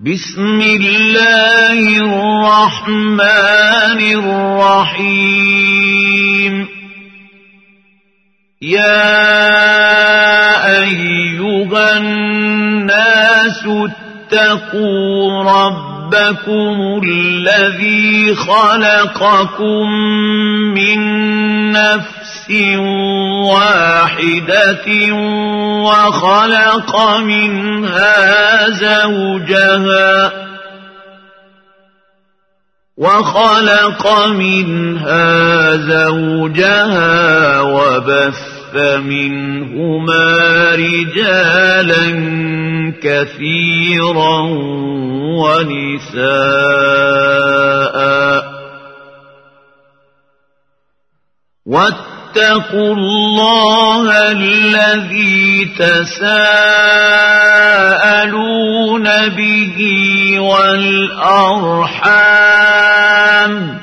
بسم الله الرحمن الرحيم يا أيها الناس اتقوا ربكم الذي خلقكم من نفس واحدة وخلق منها زوجها وبث منهما رجالا كثيرا ونساء واتقوا الله الذي تساءلون به والأرحام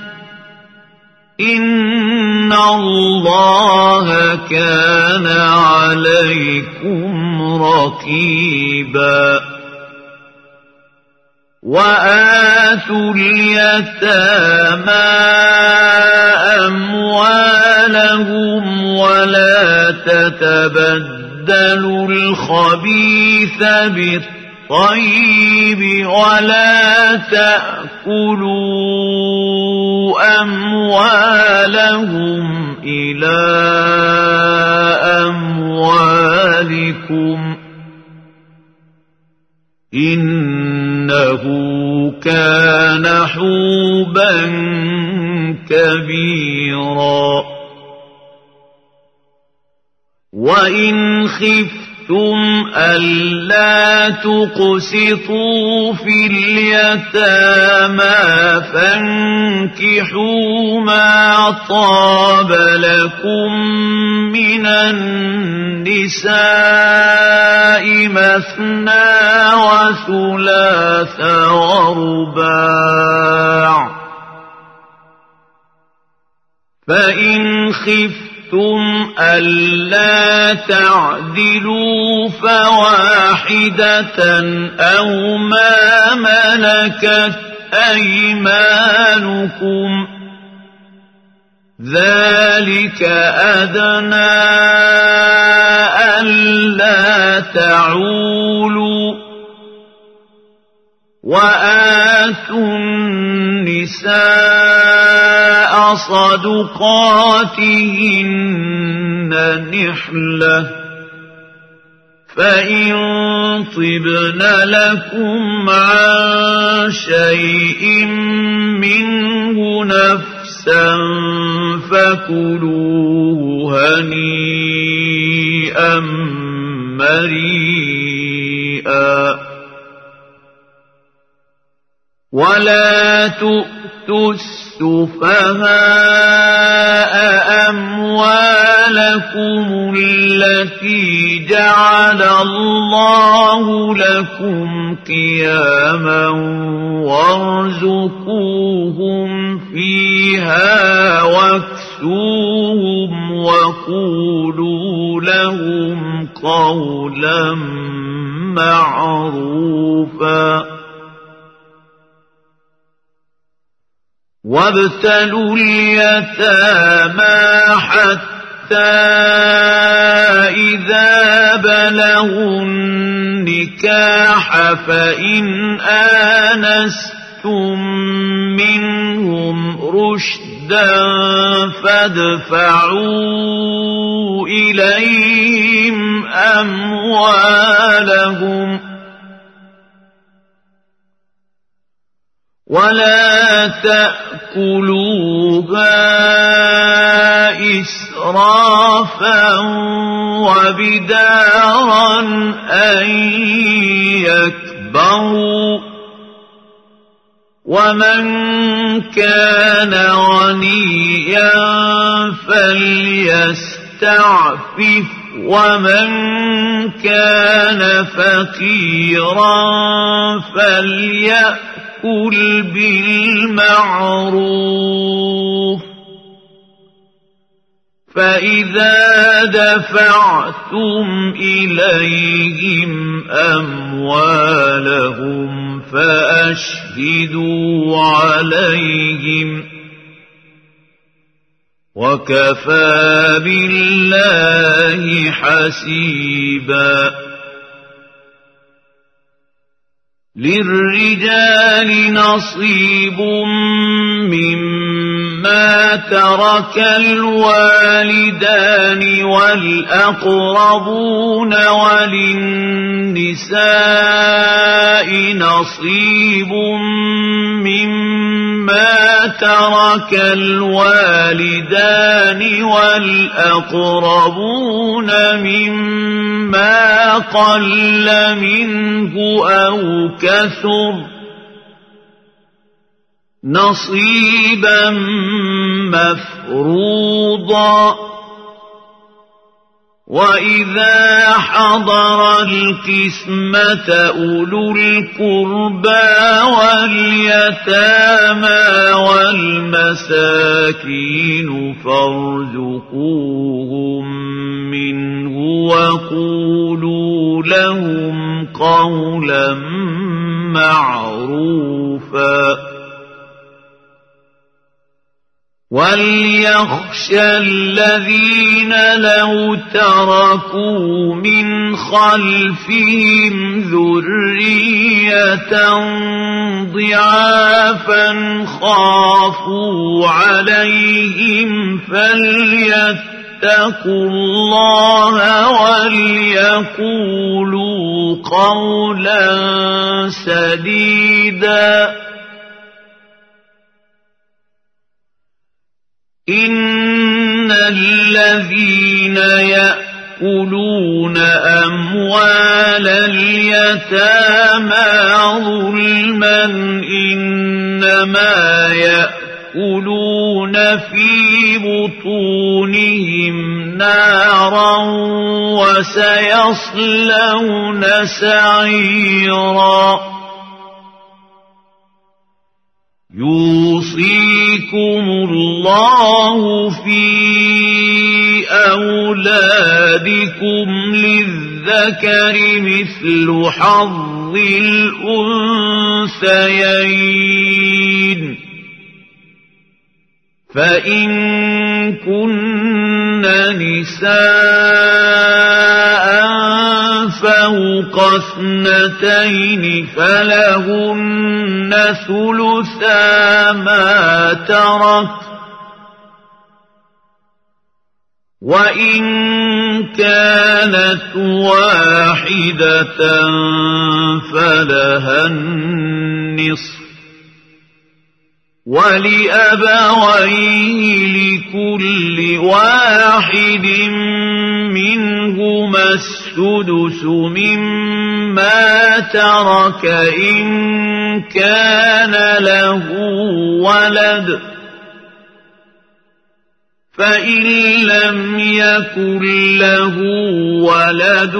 إن الله كان عليكم رقيبا وآتوا اليتامى أموالهم ولا تتبدلوا الخبيث بالطيب ولا تأكلوا أموالهم إلى أموالكم إنه كان حوبا كبيرا وإن خفتم ألا تقسطوا في اليتامى فانكحوا ما طاب لكم من النساء مثنى وثلاث ورباع فإن خفتم ألا تعدلوا فواحدة أو ما ملكت أيمانكم ذلك أدنى ألا تعولوا وآتوا النساء صدقاتهن نحلة فإن طبن لكم عن شيء منه نفسا فكلوه هنيئا مريئا ولا تؤتوا السفهاء أموالكم التي جعل الله لكم قياما وارزقوهم فيها واكسوهم وقولوا لهم قولا معروفا وابتلوا اليتامى حتى إذا بلغوا النكاح فإن آنستم منهم رشدا فادفعوا إليهم أموالهم ولا تأكلوها إسرافا وبدارا أن يكبروا ومن كان غنيا فليستعفف ومن كان فقيرا فليأكل بالمعروف فإذا دفعتم إليهم أموالهم فأشهدوا عليهم وكفى بالله حسيبا للرجال نصيب مما ترك الوالدان والأقربون وللنساء نصيب مما ترك الوالدان والأقربون مما قل منه أو كثر نصيبا مفروضا وإذا حضر القسمة أولو القربى واليتامى والمساكين فارزقوهم منه وقولوا لهم قولا معروفا وليخشى الذين لو تركوا من خلفهم ذرية ضعافا خافوا عليهم فليتقوا الله وليقولوا قولا سديدا إن الذين يأكلون أموال اليتامى ظلما إنما يأكلون في بطونهم نارا وسيصلون سعيرا يوصيكم الله في أولادكم للذكر مثل حظ الأنثيين فإن كن نساء فوق اثنتين فلهن ثلثا ما ترك وإن كانت واحدة فلها النصف ولأبويه لكل واحد منهما السدس مما ترك إن كان له ولد فإن لم يكن له ولد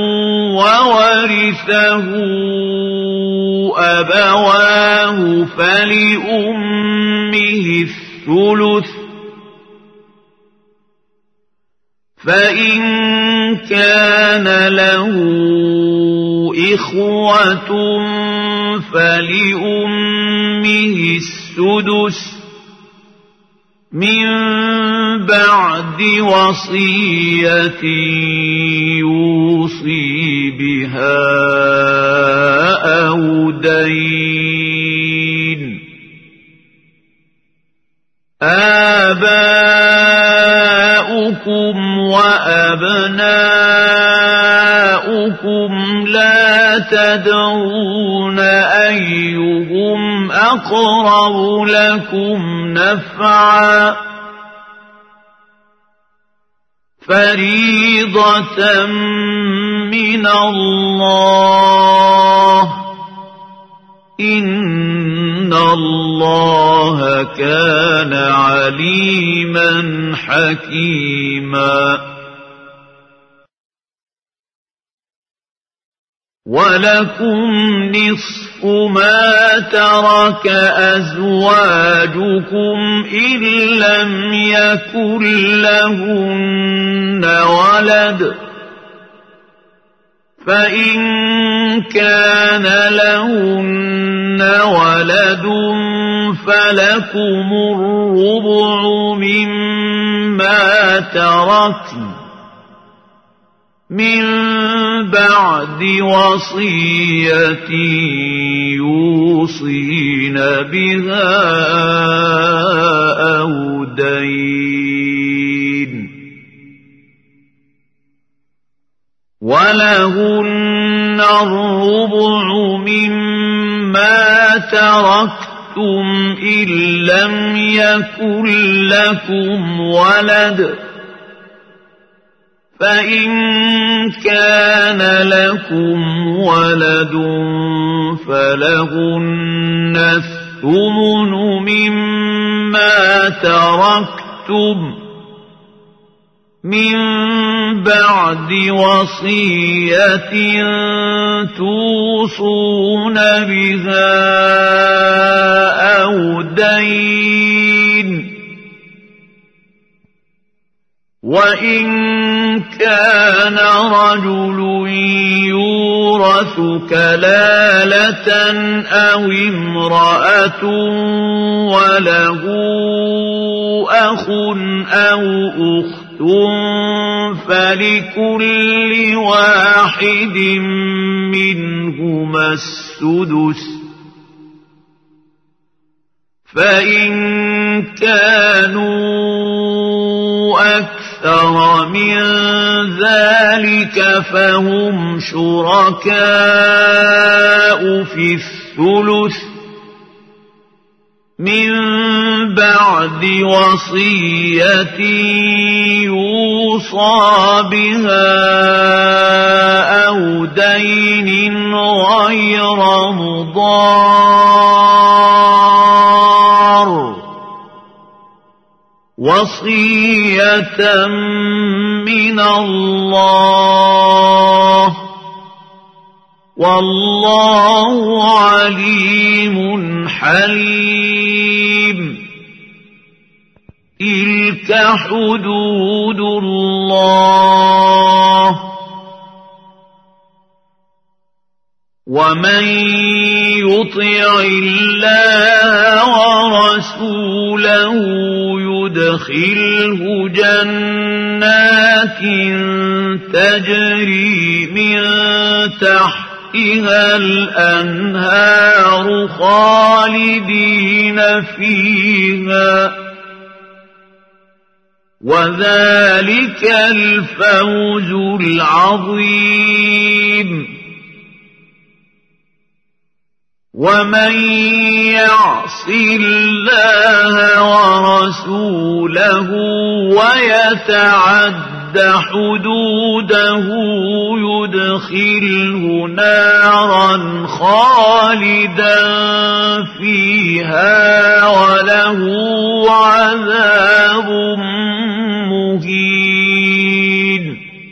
وورثه أبواه فلأمه الثلث فإن كان له إخوة فلأمه السدس من بعد وصية يوصي بها أو دين آباؤكم وأبناؤكم لا تدرون أيهم أقرب لكم نفعا فريضة من الله إن الله كان عليما حكيما ولكم نصف ما ترك أزواجكم إن لم يكن لهن ولد فإن كان لهن ولد فلكم الربع مما تركن من بعد وصية يوصين بها أو دين ولهن الربع مما تركتم إن لم يكن لكم ولد فإن كان لكم ولد فلهن الثمن مما تركتم من بعد وصية توصون بها أو دين وإن كان رجل يورث كلالة أو امرأة وله أخ أو أخت فلكل واحد منهما السدس فإن كانوا أكثر من ذلك فهم شركاء في الثلث من بعد وصية يوصى بها أو دين غير مضار وصية من الله والله عليم حليم تلك حدود الله ومن يطع الله ورسوله يدخله جنات تجري من تحتها الأنهار خالدين فيها وذلك الفوز العظيم ومن يعص الله ورسوله ويتعد حدوده يدخله نارا خالدا فيها وله عذاب مهين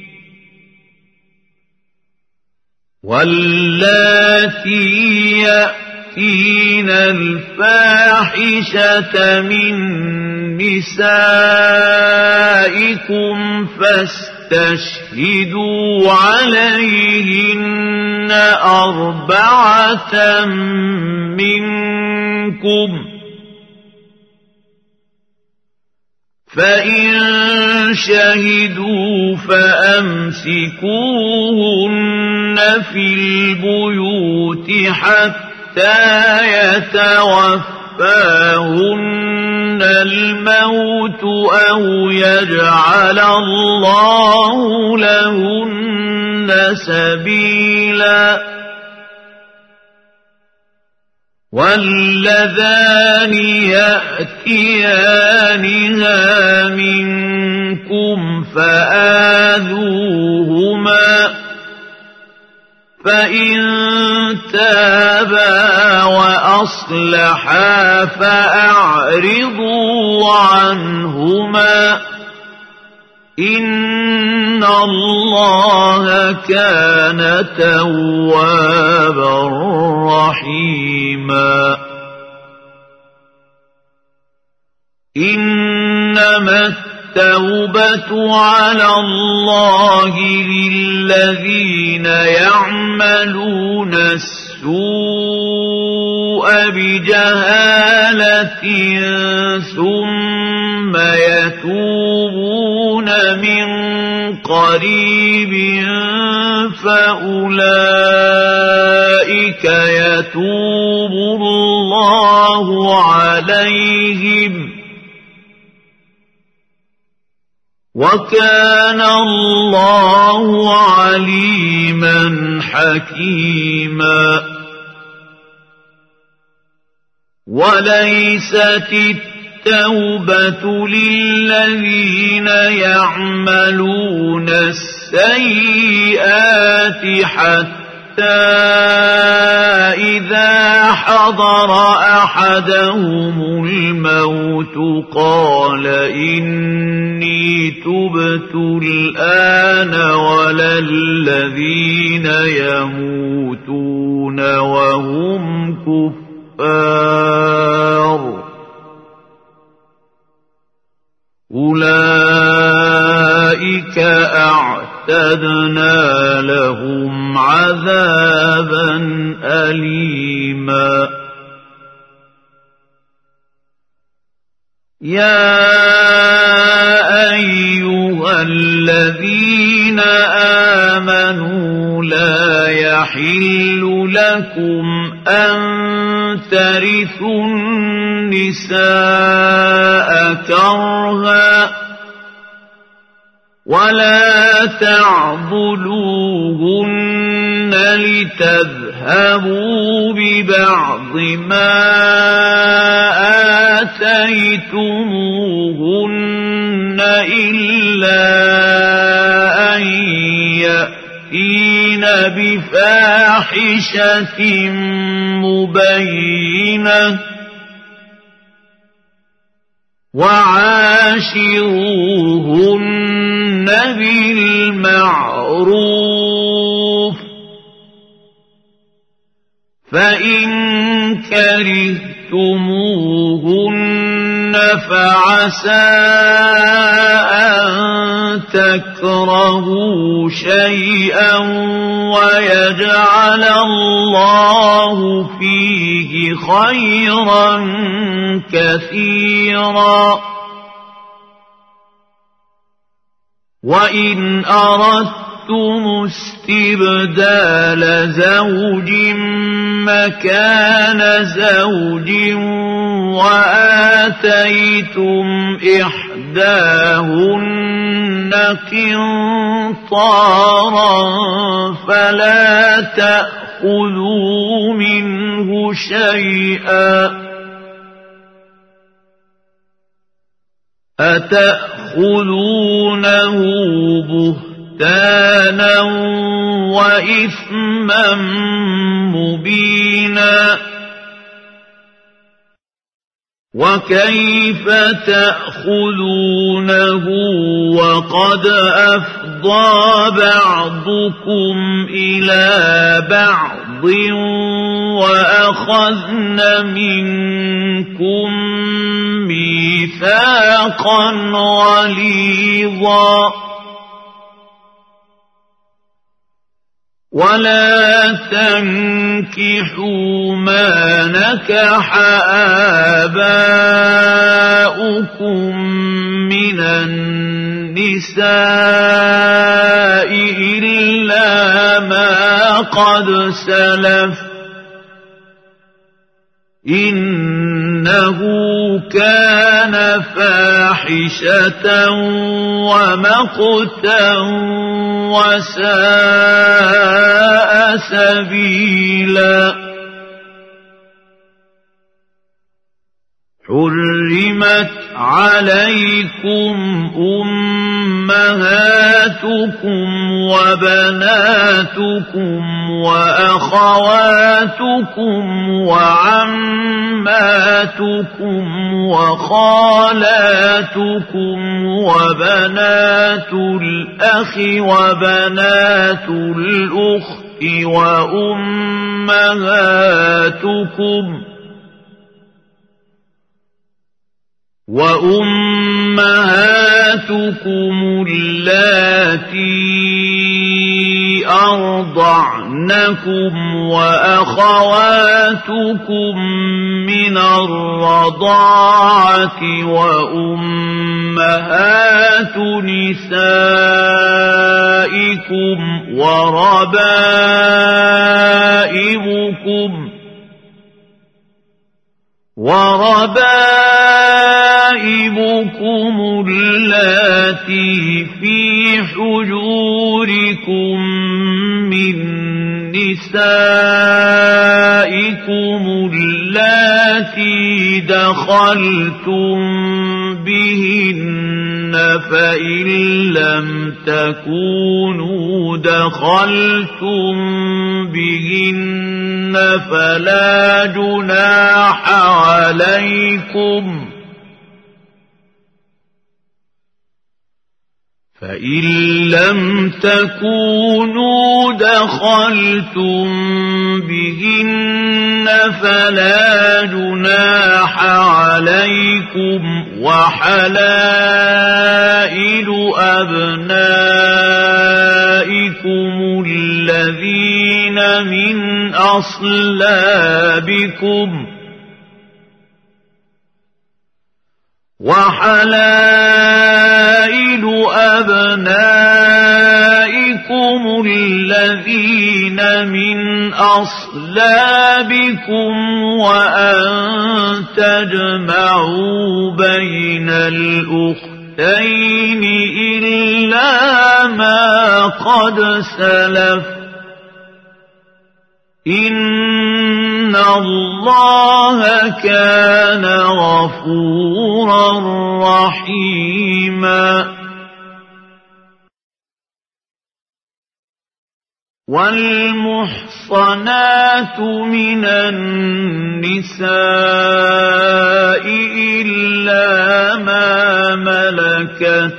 واللاتي يأتين الفاحشة من نسائكم فاستشهدوا عليهن 4 منكم فإن شهدوا فأمسكوهن في البيوت حتى يتوفاهن الموت أو يجعل الله لهن سبيلا واللذان يأتيانها منكم فآذوهما فإن تابا وأصلحا فأعرضوا عنهما إن الله كان توابا رحيما إنما التوبة على الله للذين يعملون السوء بجهالة ثم يتوبون من قريب فأولئك يتوب الله عليهم وكان الله عليما حكيما وليست التوبة للذين يعملون السيئات حتى إذا حضر أحدهم الموت قال إني تبت الآن ولا الذين يموتون وهم كفار أولئك أعتدنا لهم عذابا أليما يا أيها الذين آمنوا لا يحل لكم أن ترثوا النساء كرها ولا تعضلوهن لتذهبوا ببعض ما آتيتموهن إلا أن يأتين بفاحشة مبينة وعاشروهن بالمعروف فإن كرهتموهن فعسى أن تكرهوا شيئا ويجعل الله فيه خيرا كثيرا وإن أردتم استبدال زوج مكان زوج وآتيتم إحداهن قنطارا فلا تأخذوا منه شيئا أتأخذونه بهتانا وإثما مبينا وكيف تأخذونه وقد أفضى بعضكم إلى بعض وأخذن منكم ميثاقا غليظا ولا تنكحوا ما نكح آباؤكم من النساء إلا ما قد سلف إنه كان فاحشة ومقتا وساء سبيلا حرمت عليكم أمهاتكم وبناتكم وأخواتكم وعماتكم وخالاتكم وبنات الأخ وبنات الأخت وأمهاتكم اللاتي أرضعنكم إخوانكم وأخواتكم من الرضاعة وأمهات نسائكم وربائبكم اللاتي في حجوركم من نسائكم اللاتي دخلتم بهن فإن لم تكونوا دخلتم بهن فلا جناح عليكم فإن لم تكونوا دخلتم بهن فلا جناح عليكم وحلائل أبنائكم الذين من أصلابكم الذين من أصلابكم وأن تجمعوا بين الأختين إلا ما قد سلف إن الله كان غفورا رحيما والمحصنات من النساء إلا ما ملكت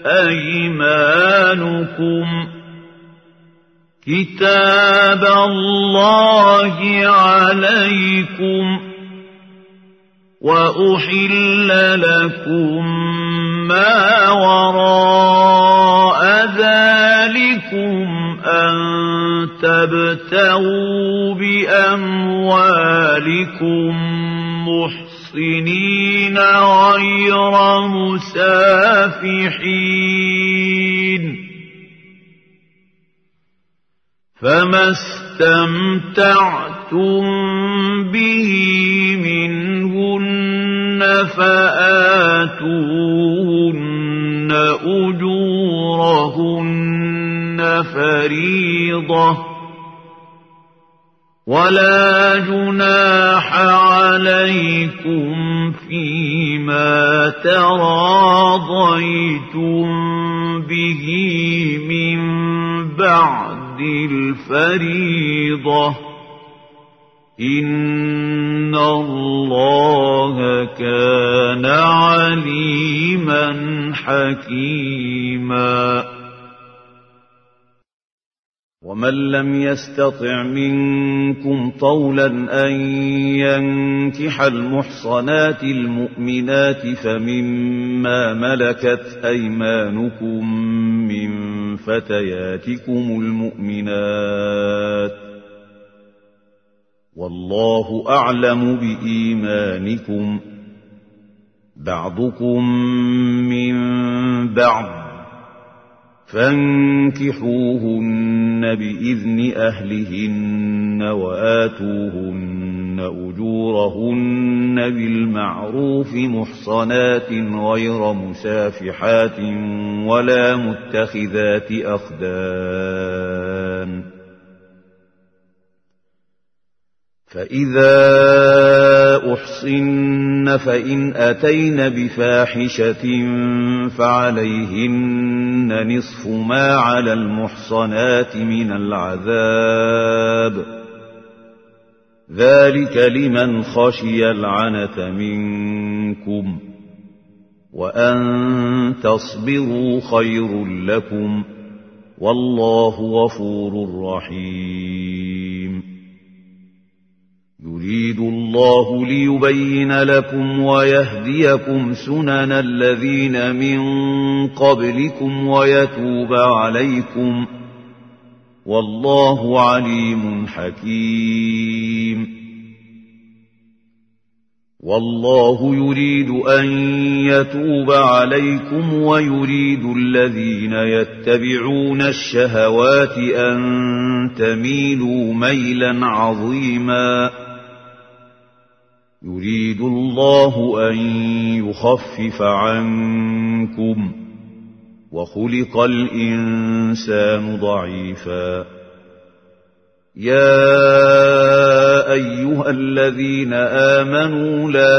أيمانكم كتاب الله عليكم وأحل لكم ما وراء ذلكم أن تبتغوا بأموالكم محصنين غير مسافحين فما استمتعتم به منهن فآتوهن أجورهن فريضة ولا جناح عليكم فيما تراضيتم به من بعد الفريضة إن الله كان عليما حكيما ومن لم يستطع منكم طولا أن ينكح المحصنات المؤمنات فمما ملكت أيمانكم من فتياتكم المؤمنات والله أعلم بإيمانكم بعضكم من بعض فانكحوهن بإذن أهلهن وآتوهن أجورهن بالمعروف محصنات غير مسافحات ولا متخذات أخدان فإذا أحصن فإن أتين بفاحشة فعليهن نصف ما على المحصنات من العذاب ذلك لمن خشي العنة منكم وأن تصبروا خير لكم والله غفور رحيم يريد الله ليبين لكم ويهديكم سنن الذين من قبلكم ويتوب عليكم والله عليم حكيم. والله يريد أن يتوب عليكم ويريد الذين يتبعون الشهوات أن تميلوا ميلا عظيما. يريد الله أن يخفف عنكم وخلق الإنسان ضعيفا. يا أيها الذين آمنوا لا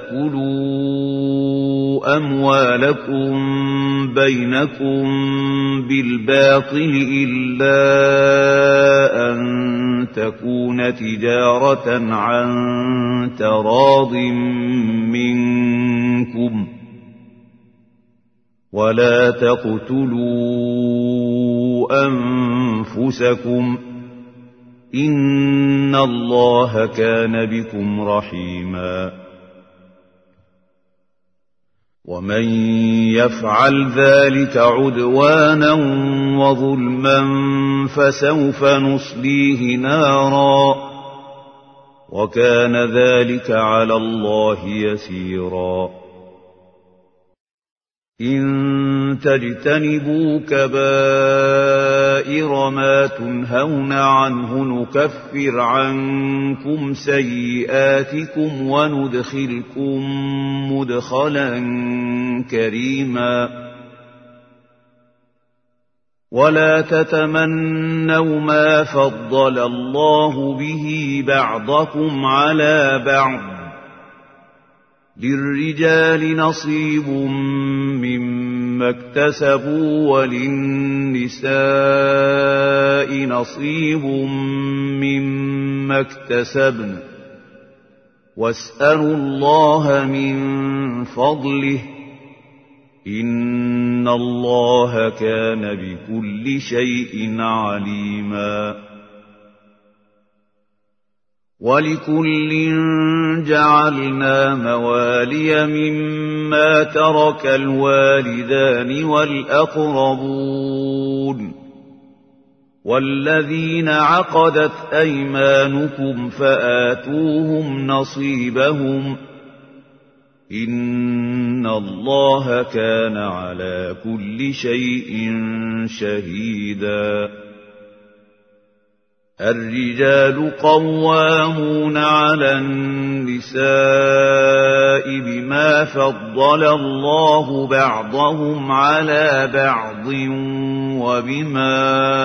تأكلوا أموالكم بينكم بالباطل إلا أن تكون تجارة عن تراض منكم ولا تقتلوا أنفسكم إن الله كان بكم رحيما. ومن يفعل ذلك عدوانا وظلما فسوف نصليه نارا وكان ذلك على الله يسيرا. إن تجتنبوا كبائر ما تنهون عنه نكفر عنكم سيئاتكم وندخلكم مدخلا كريما. ولا تتمنوا ما فضل الله به بعضكم على بعض للرجال نصيب مما اكتسبوا وللنساء نصيب مما اكتسبن واسألوا الله من فضله إن الله كان بكل شيء عليما. ولكل جعلنا موالي مما ترك الوالدان والأقربون والذين عقدت أيمانكم فآتوهم نصيبهم إن الله كان على كل شيء شهيدا. الرجال قوامون على النساء بما فضل الله بعضهم على بعض وبما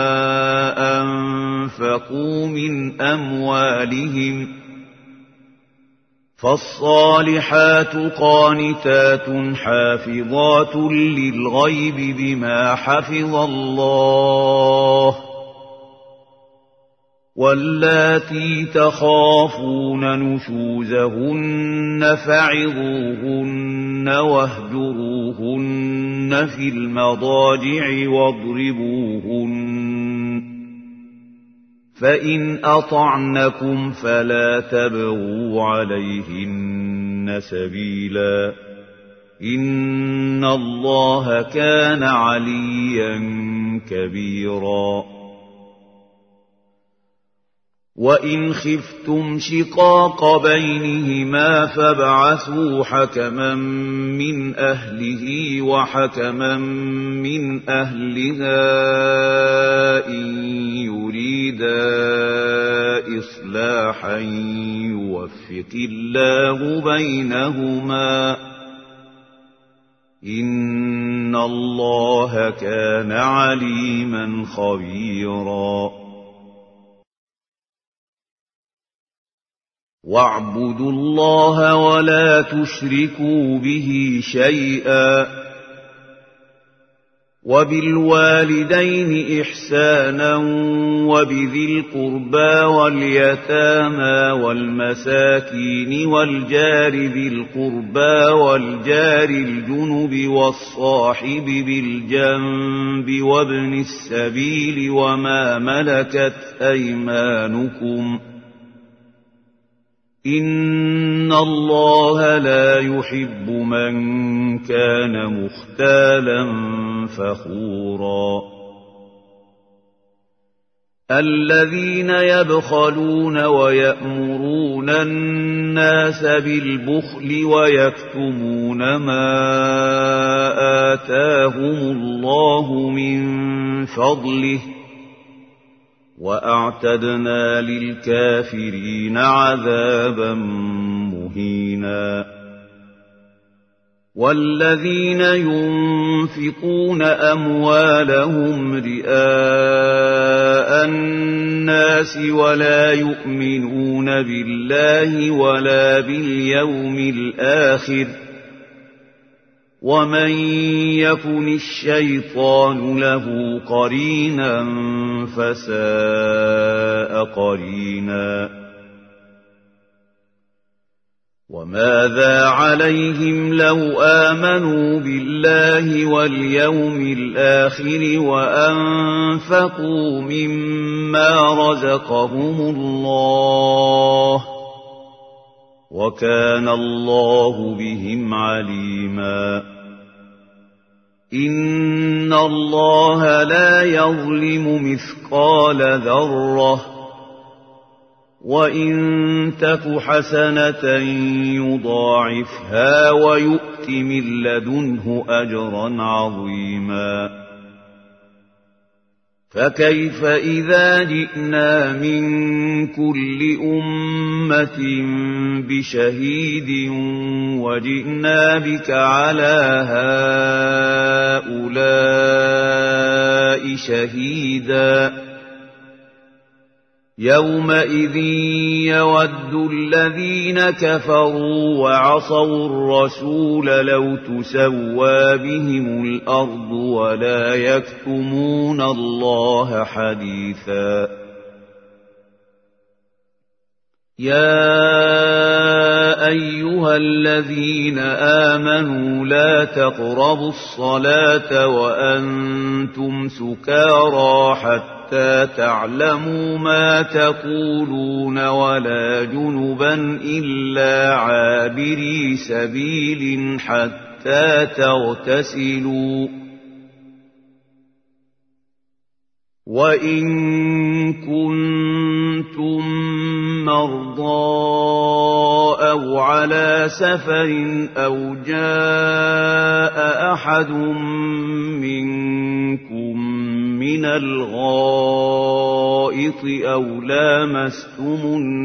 أنفقوا من أموالهم فالصالحات قانتات حافظات للغيب بما حفظ الله واللاتي تخافون نشوزهن فعظوهن واهجروهن في المضاجع واضربوهن فإن أطعنكم فلا تبغوا عليهن سبيلا إن الله كان عليا كبيرا. وإن خفتم شقاق بينهما فابعثوا حكما من أهله وحكما من أهلها إن يريدا إصلاحا يوفق الله بينهما إن الله كان عليما خبيرا. واعبدوا الله ولا تشركوا به شيئا وبالوالدين إحسانا وبذي القربى واليتامى والمساكين والجار ذي القربى والجار الجنب والصاحب بالجنب وابن السبيل وما ملكت أيمانكم إن الله لا يحب من كان مختالا فخورا. الذين يبخلون ويأمرون الناس بالبخل ويكتمون ما آتاهم الله من فضله وأعتدنا للكافرين عذابا مهينا والذين ينفقون أموالهم رئاء الناس ولا يؤمنون بالله ولا باليوم الآخر ومن يكن الشيطان له قرينا فساء قرينا وماذا عليهم لو آمنوا بالله واليوم الآخر وأنفقوا مما رزقهم الله وكان الله بهم عليما إن الله لا يظلم مثقال ذرة وإن تك حسنة يضاعفها ويؤت من لدنه أجرا عظيما فكيف إذا جئنا من كل أمة بشهيد وجئنا بك على هؤلاء شهيدا يومئذ يود الذين كفروا وعصوا الرسول لو تسوى بهم الأرض ولا يكتمون الله حديثا يا أيها الذين آمنوا لا تقربوا الصلاة وأنتم سكارى حتى تعلموا ما تقولون ولا جنبا إلا عابري سبيل حتى تغتسلوا وإن كنتم مرضى أو على سفر أو جاء أحد منكم من الغائط أو لامستم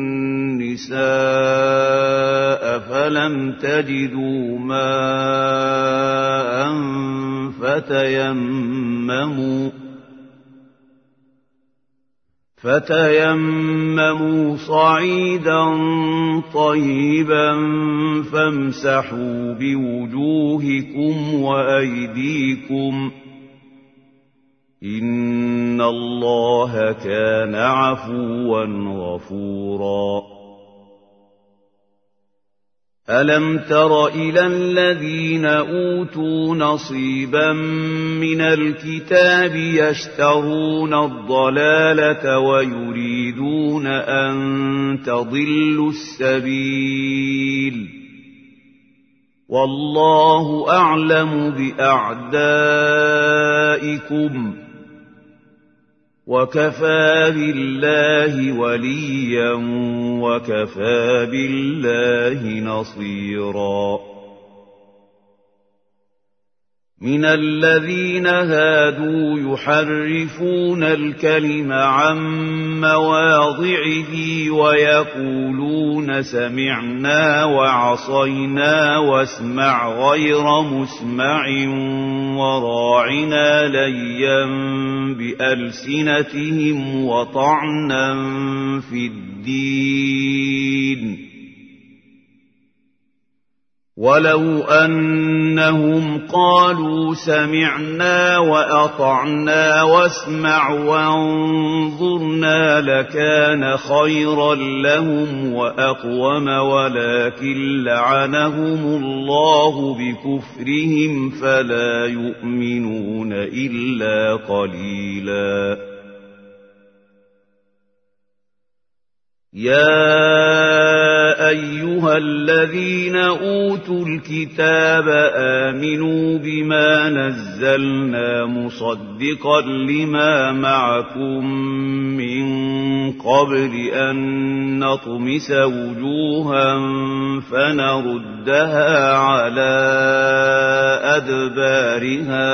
النساء فلم تجدوا ماء فتيمموا صعيدا طيبا فامسحوا بوجوهكم وأيديكم إن الله كان عفوا غفورا ألم تر إلى الذين أوتوا نصيبا من الكتاب يشترون الضلالة ويريدون أن تضلوا السبيل والله أعلم بأعدائكم وكفى بالله وليا وكفى بالله نصيرا من الذين هادوا يحرفون الكلم عن مواضعه ويقولون سمعنا وعصينا واسمع غير مسمع وراعنا ليا بألسنتهم وطعنا في الدين ولو أنهم قالوا سمعنا وأطعنا واسمع وانظرنا لكان خيرا لهم وأقوم ولكن لعنهم الله بكفرهم فلا يؤمنون إلا قليلا يا أيها الذين أوتوا الكتاب آمنوا بما نزلنا مصدقا لما معكم من قبل أن نطمس وجوها فنردها على أدبارها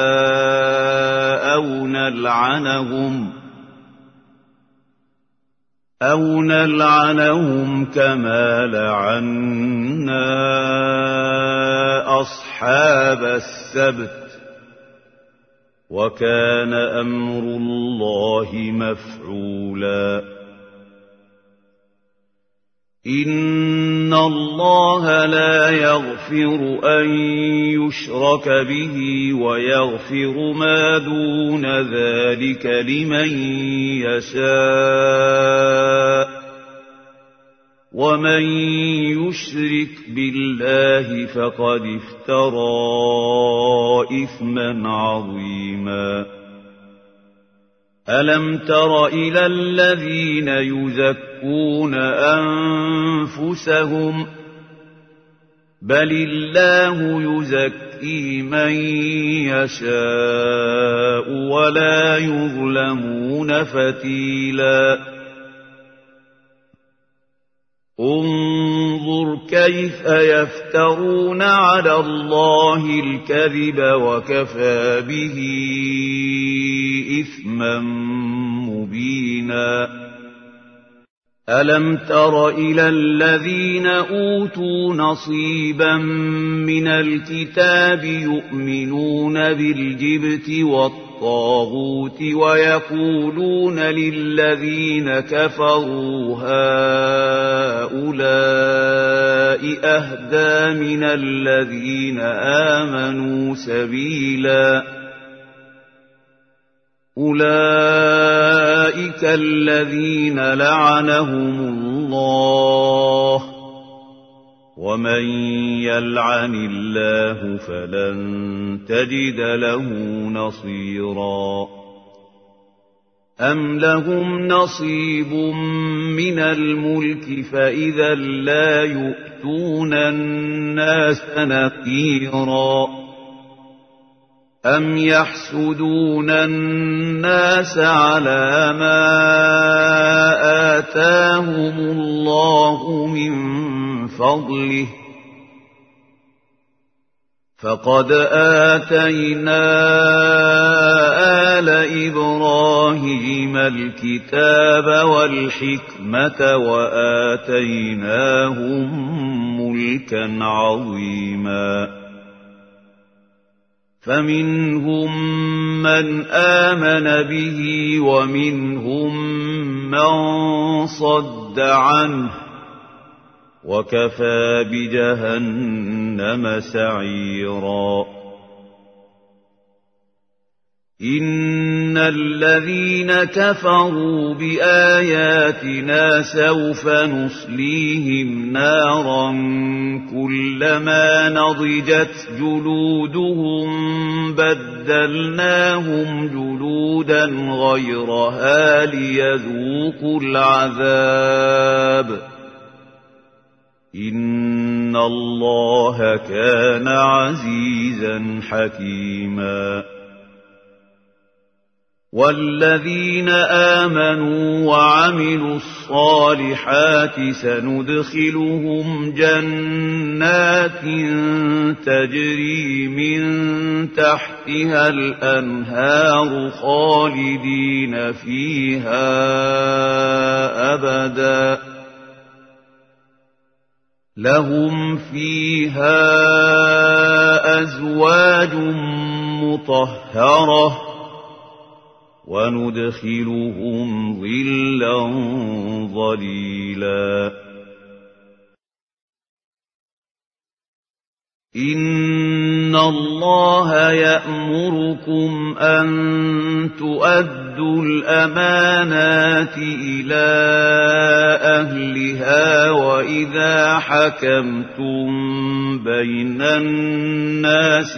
أو نلعنهم كما لعنا أصحاب السبت وكان أمر الله مفعولا إن الله لا يغفر أن يشرك به ويغفر ما دون ذلك لمن يشاء ومن يشرك بالله فقد افترى إثما عظيما ألم تر إلى الذين يزكون أنفسهم بل الله يزكي من يشاء ولا يظلمون فتيلا انظر كيف يفترون على الله الكذب وكفى به إثما مبينا ألم تر إلى الذين أوتوا نصيبا من الكتاب يؤمنون بالجبت والطاغوت ويقولون للذين كفروا هؤلاء أهدى من الذين آمنوا سبيلا أولئك الذين لعنهم الله ومن يلعن الله فلن تجد له نصيرا أم لهم نصيب من الملك فإذا لا يؤتون الناس نقيرا أم يحسدون الناس على ما آتاهم الله من فضله فقد آتينا آل إبراهيم الكتاب والحكمة وآتيناهم ملكا عظيما فمنهم من آمن به ومنهم من صد عنه وكفى بجهنم سعيرا إن الذين كفروا بآياتنا سوف نصليهم نارا كلما نضجت جلودهم بدلناهم جلودا غيرها ليذوقوا العذاب إن الله كان عزيزا حكيما والذين آمنوا وعملوا الصالحات سندخلهم جنات تجري من تحتها الأنهار خالدين فيها أبدا لهم فيها أزواج مطهرة وندخلهم ظلا ظليلا إن الله يأمركم أن تؤدوا الأمانات إلى أهلها وإذا حكمتم بين الناس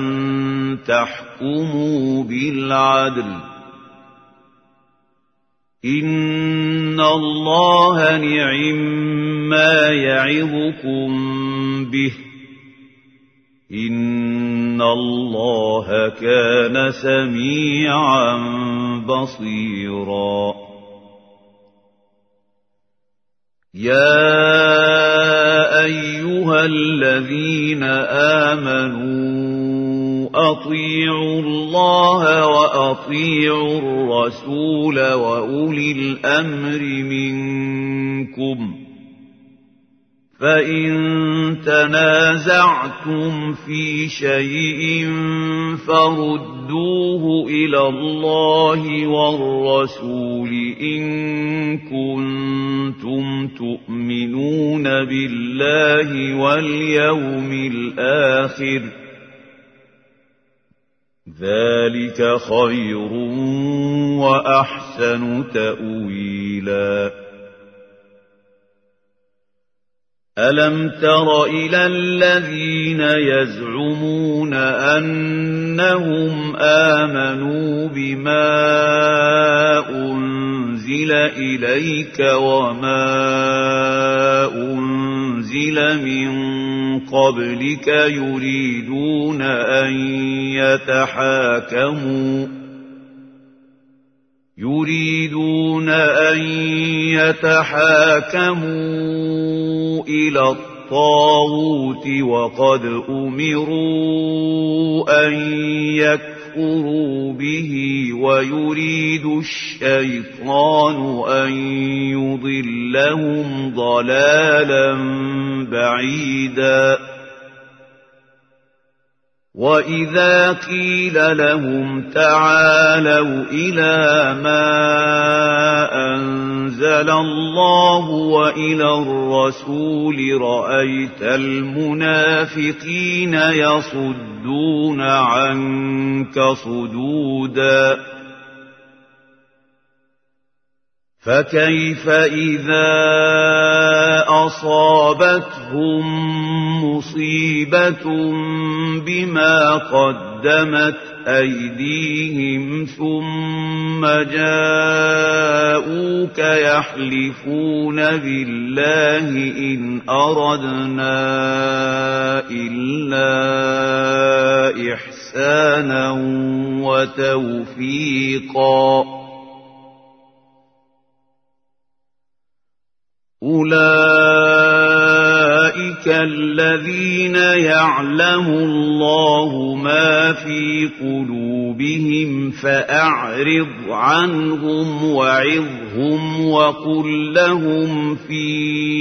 أن تحكموا بالعدل إن الله نعما يعظكم به إن الله كان سميعا بصيرا يا أيها الذين آمنوا أطيعوا الله وأطيعوا الرسول وأولي الأمر منكم فإن تنازعتم في شيء فردوه إلى الله والرسول إن كنتم تؤمنون بالله واليوم الآخر ذلك خير وأحسن تأويلا ألم تر إلى الذين يزعمون أنهم آمنوا بما أنزل إليك وما أنزل من قبلك يريدون أن يتحاكموا إلى الطاغوت وقد أمروا أن يكفروا به ويريد الشيطان أن يضلهم ضلالا بعيدا وإذا قيل لهم تعالوا إلى ما أنزل الله وإلى الرسول رأيت المنافقين يصدون عنك صدودا فكيف إذا أصابتهم مصيبة بما قدمت أيديهم ثم جاءوك يحلفون بالله إن أردنا إلا إحسانا وتوفيقا أولئك الذين يعلم الله ما في قلوبهم فأعرض عنهم وعظهم وقل لهم في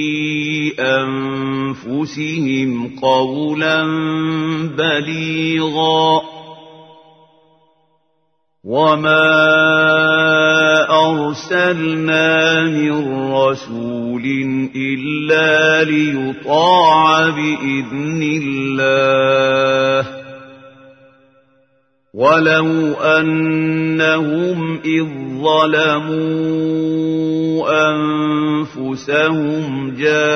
أنفسهم قولا بليغا وما أرسلنا من رسول إلا ليطاع بإذن الله ولو أنهم إذ ظلموا أنفسهم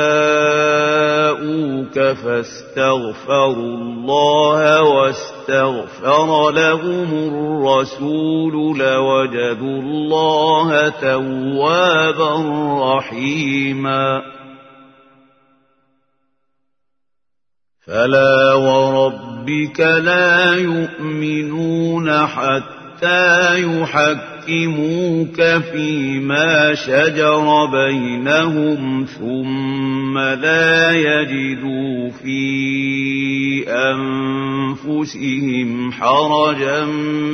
جاءوك فاستغفروا الله واستغفر لهم الرسول لوجدوا الله توابا رحيما فلا وربك لا يؤمنون حتى يحكموك فيما شجر بينهم ثم لا يجدوا في أنفسهم حرجا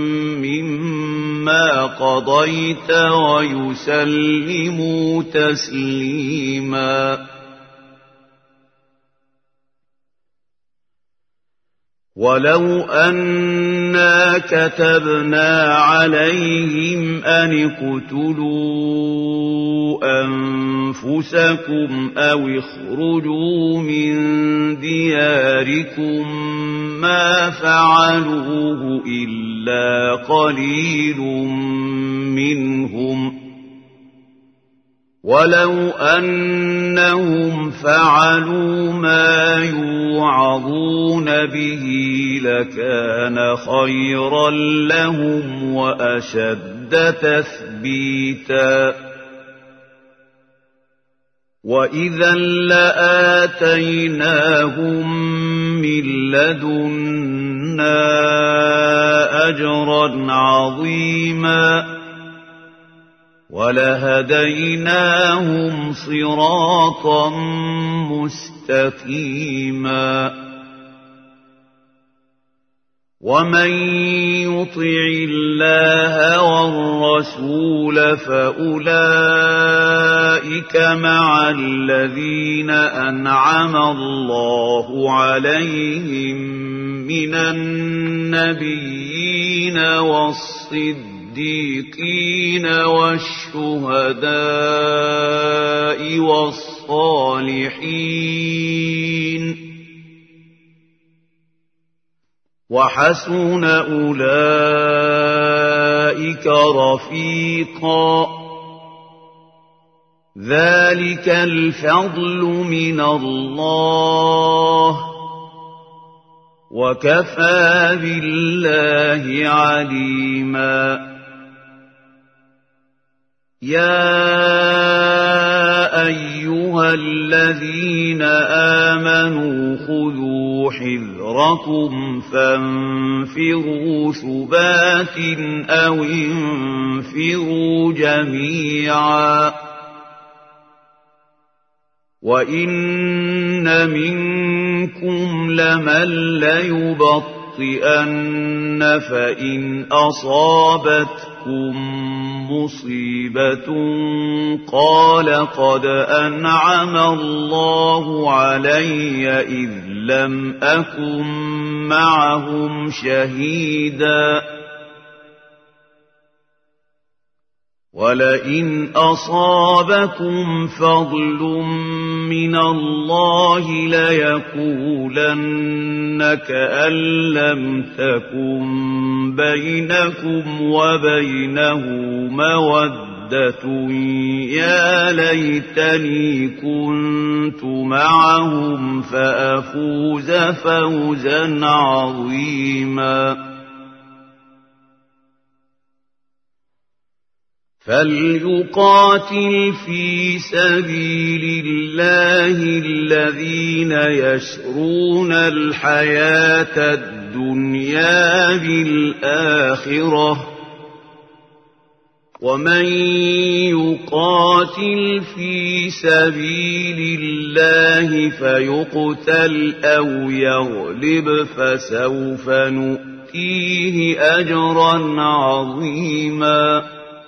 مما قضيت ويسلموا تسليما ولو أنا كتبنا عليهم أن اقتلوا أنفسكم أو اخرجوا من دياركم ما فعلوه إلا قليل منهم ولو أنهم فعلوا ما يوعظون به لكان خيرا لهم وأشد تثبيتا وإذا لآتيناهم من لدنا أجرا عظيما ولهديناهم صراطا مستقيما ومن يطع الله والرسول فأولئك مع الذين أنعم الله عليهم من النبيين والصديقين والشهداء والصالحين وحسن أولئك رفيقا ذلك الفضل من الله وكفى بالله عليما يا أيها الذين آمنوا خذوا حذركم فانفروا ثبات أو انفروا جميعا وإن منكم لمن ليبطئن فإن أصابتكم مصيبة قال قد أنعم الله علي إذ لم أكن معهم شهيدا ولئن أصابكم فضل من الله ليقولن كأن لم تكن بينكم وبينه مودة يا ليتني كنت معهم فأفوز فوزا عظيما فليقاتل في سبيل الله الذين يشرون الحياة الدنيا بالآخرة ومن يقاتل في سبيل الله فيقتل أو يغلب فسوف نؤتيه أجرا عظيما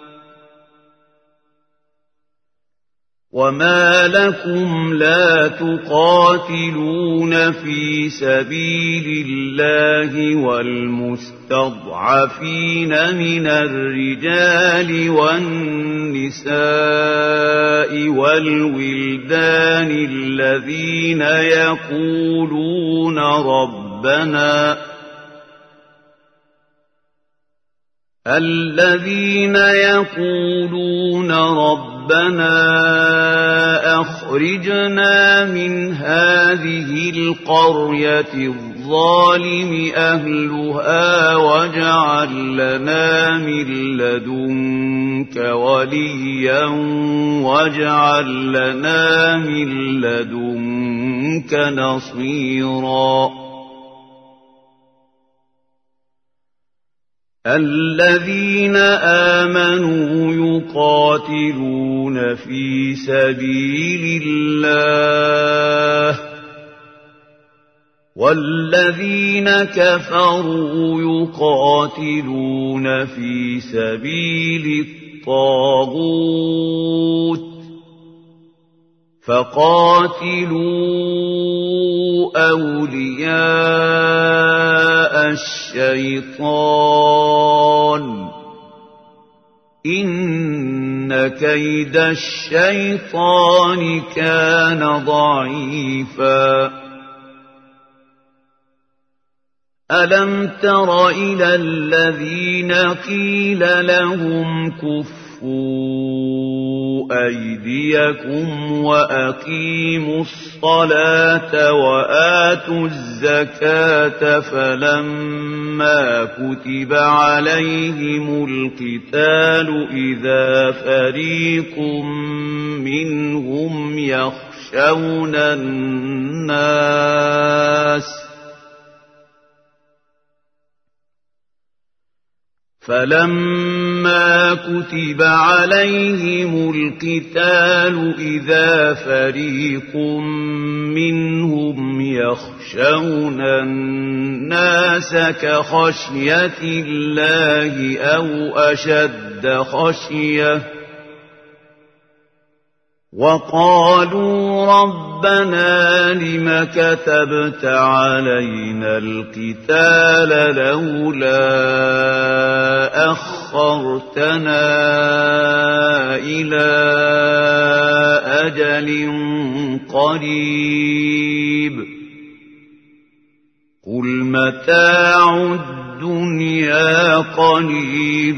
وما لكم لا تقاتلون في سبيل الله والمستضعفين من الرجال والنساء والولدان الذين يقولون ربنا أخرجنا من هذه القرية الظالم أهلها واجعل لنا من لدنك وليا واجعل لنا من لدنك نصيرا الذين آمنوا يقاتلون في سبيل الله والذين كفروا يقاتلون في سبيل الطاغوت فقاتلوا أولياء الشيطان إن كيد الشيطان كان ضعيفا ألم تر إلى الذين قيل لهم كفوا كفوا أيديكم وأقيموا الصلاة وآتوا الزكاة فلما كتب عليهم القتال إذا فريق منهم يخشون الناس كخشية الله أو أشد خشية وقالوا ربنا لم كتبت علينا القتال لولا أخرتنا إلى أجل قريب قل متاع الدنيا قليل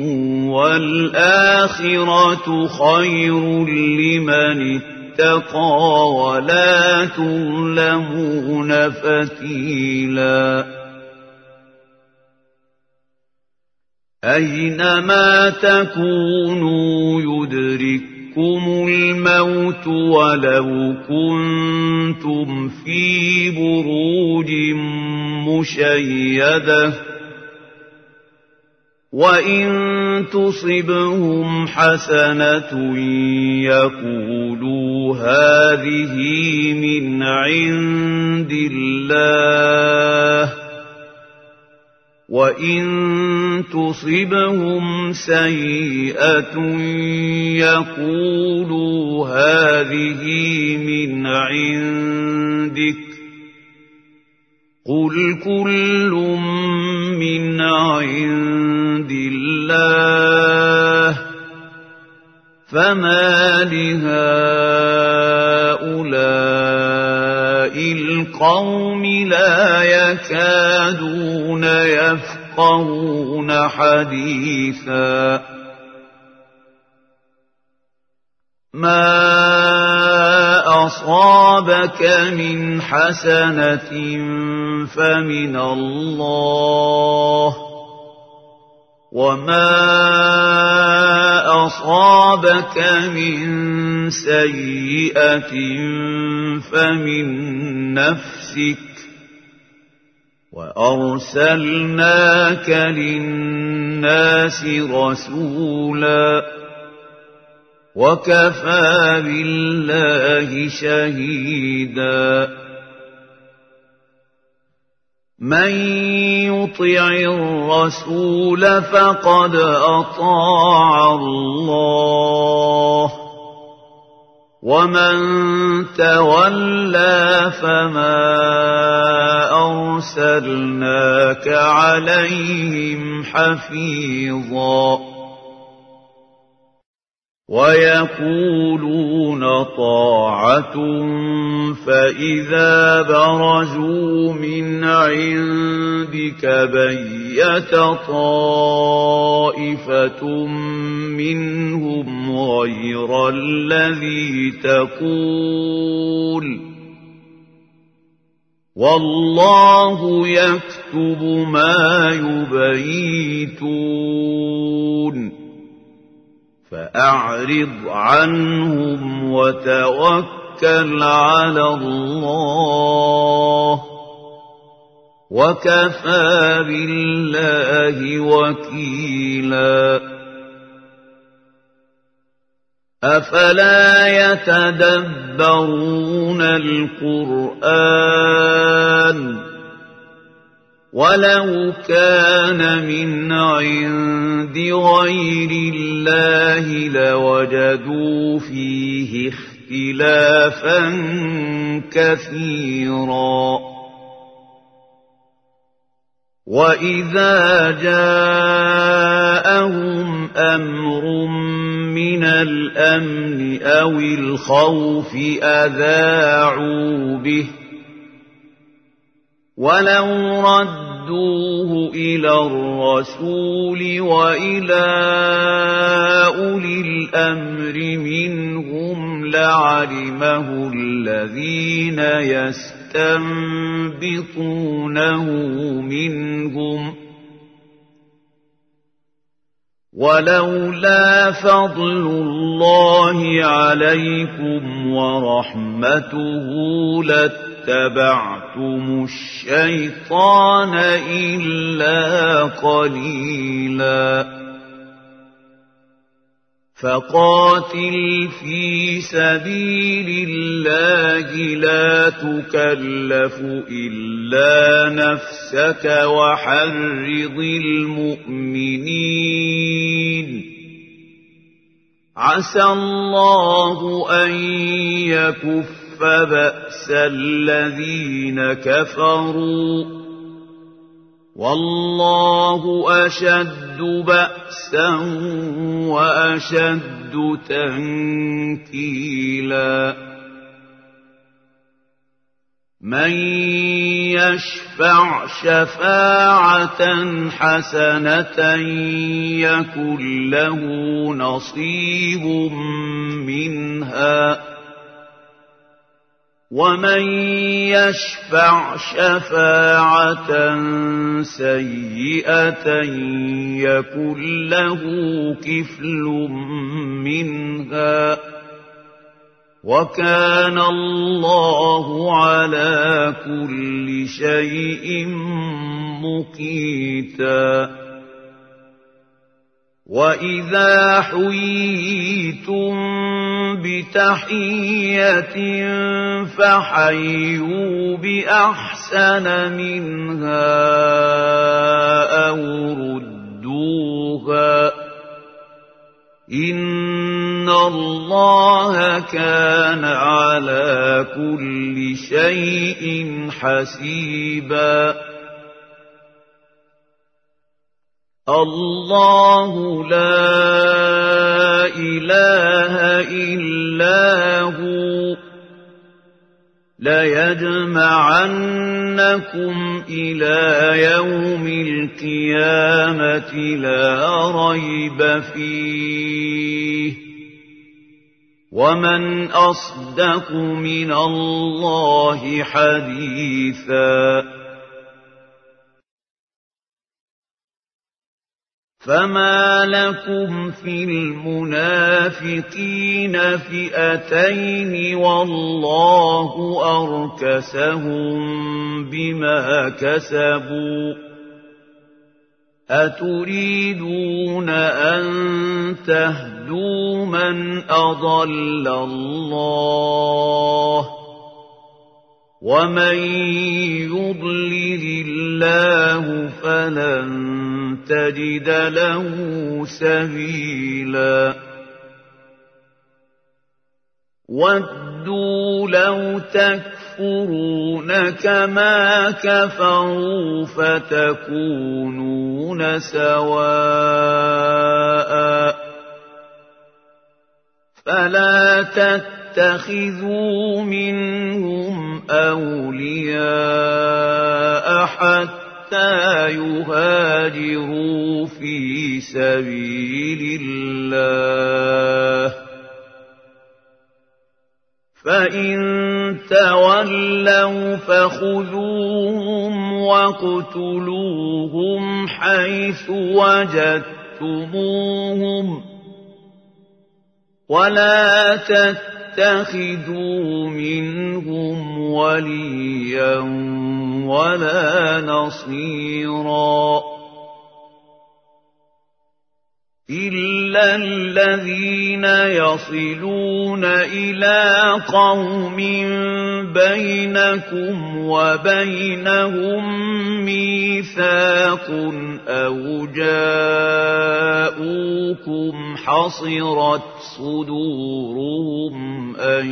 والآخرة خير لمن اتقى ولا تظلمون فتيلا أينما تكونوا يدرككم الموت ولو كنتم في بروج مشيدة وإن تصبهم حسنة يقولوا هذه من عند الله وإن تصبهم سيئة يقولوا هذه من عندك قل كل من عند الله فما لهؤلاء القوم لا يكادون يفقهون حديثا ما أصابك من حسنة فمن الله وما أصابك من سيئة فمن نفسك وأرسلناك للناس رسولا وكفى بالله شهيدا من يطع الرسول فقد أطاع الله ومن تولى فما أرسلناك عليهم حفيظا ويقولون طاعة فإذا برزوا من عندك بيت طائفة منهم غير الذي تقول والله يكتب ما يبيتون فأعرض عنهم وتوكل على الله وكفى بالله وكيلا أفلا يتدبرون القرآن ولو كان من عند غير الله لوجدوا فيه اختلافا كثيرا وإذا جاءهم أمر من الأمن أو الخوف أذاعوا به ولو فردوه إلى الرسول وإلى أولي الأمر منهم لعلمه الذين يستنبطونه منهم ولولا فضل الله عليكم ورحمته لاتبعتم الشيطان إلا قليلا فقاتل في سبيل الله لا تكلف إلا نفسك وحرض المؤمنين عسى الله أن يكف بأس الذين كفروا والله أشد بأسا وأشد تنكيلا من يشفع شفاعة حسنة يكن له نصيب منها ومن يشفع شفاعة سيئة يكن له كفل منها وكان الله على كل شيء مقيتا وإذا حييتم بتحية فحيوا بأحسن منها أو ردوها إن الله كان على كل شيء حسيبا الله لا إله إلا هو ليجمعنكم إلى يوم القيامة لا ريب فيه ومن أصدق من الله حديثا فما لكم في المنافقين فئتين والله أركسهم بما كسبوا أتريدون أن تهدوا من أضل الله ومن يضلل الله فلن تجد له سبيلا ودوا لو تكفرون كما كفروا فتكونون سواء فلا تتخذوا منهم أولياء حتى يهاجروا في سبيل الله فإن تولوا فخذوهم واقتلوهم حيث وجدتموهم ولا تتخذوا منهم وليا ولا نصيرا إلا الذين يصلون إلى قوم بينكم وبينهم ميثاق أو جاءوكم حصرت صدورهم أن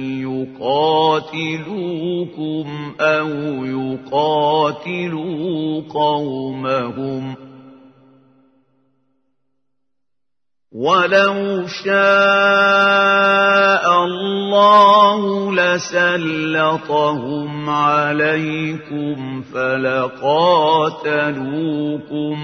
يقاتلوكم أو يقاتلوا قومهم وَلَوْ شَاءَ اللَّهُ لَسَلَّطَهُمْ عَلَيْكُمْ فَلَقَاتَلُوكُمْ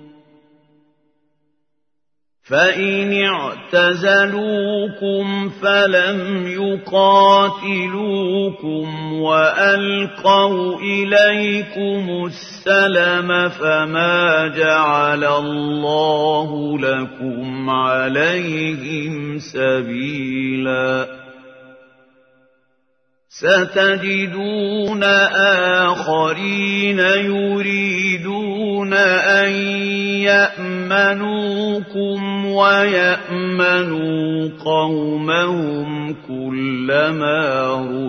فَإِنِ اعْتَزَلُوكُمْ فَلَمْ يُقَاتِلُوكُمْ وَأَلْقَوْا إِلَيْكُمُ السَّلَمَ فَمَا جَعَلَ اللَّهُ لَكُمْ عَلَيْهِمْ سَبِيلًا سَتَجِدُونَ آخَرِينَ يُرِيدُونَ أَن يَأْمَنُوكُمْ وَيَأْمَنُوا قَوْمَهُمْ كُلَّمَا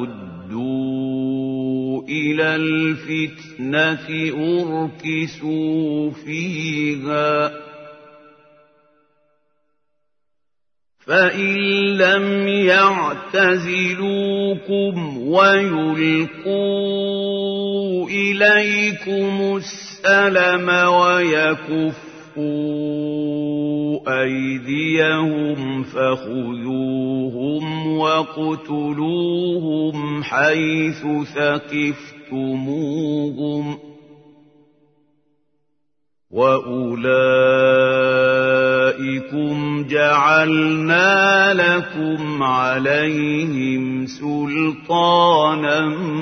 رُدُّوا إِلَى الْفِتْنَةِ أُرْكِسُوا فِيهَا فَإِن لَّمْ يَعْتَزِلُوكُمْ وَيُلْقُوا إِلَيْكُمُ السَّلَمَ وَيَكُفُّوا أَيْدِيَهُمْ فَخُذُوهُمْ وَاقْتُلُوهُمْ حَيْثُ ثَقِفْتُمُوهُمْ وَأُولَٰئِكُمْ جَعَلْنَا لَكُمْ عَلَيْهِمْ سُلْطَانًا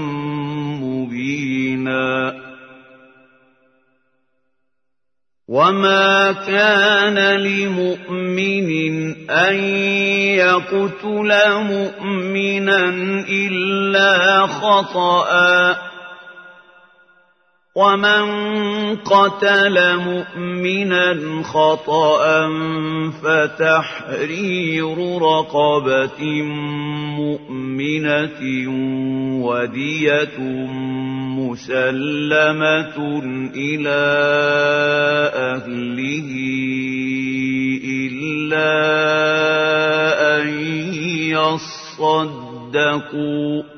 مُّبِينًا وَمَا كَانَ لِمُؤْمِنٍ أَن يَقْتُلَ مُؤْمِنًا إِلَّا خَطَأً وَمَن قَتَلَ مُؤْمِنًا خَطَأً فَتَحْرِيرُ رَقَبَةٍ مُّؤْمِنَةٍ وَدِيَةٌ مُّسَلَّمَةٌ إِلَىٰ أَهْلِهِ إِلَّا أَن يَصَّدَّقُوا ۚ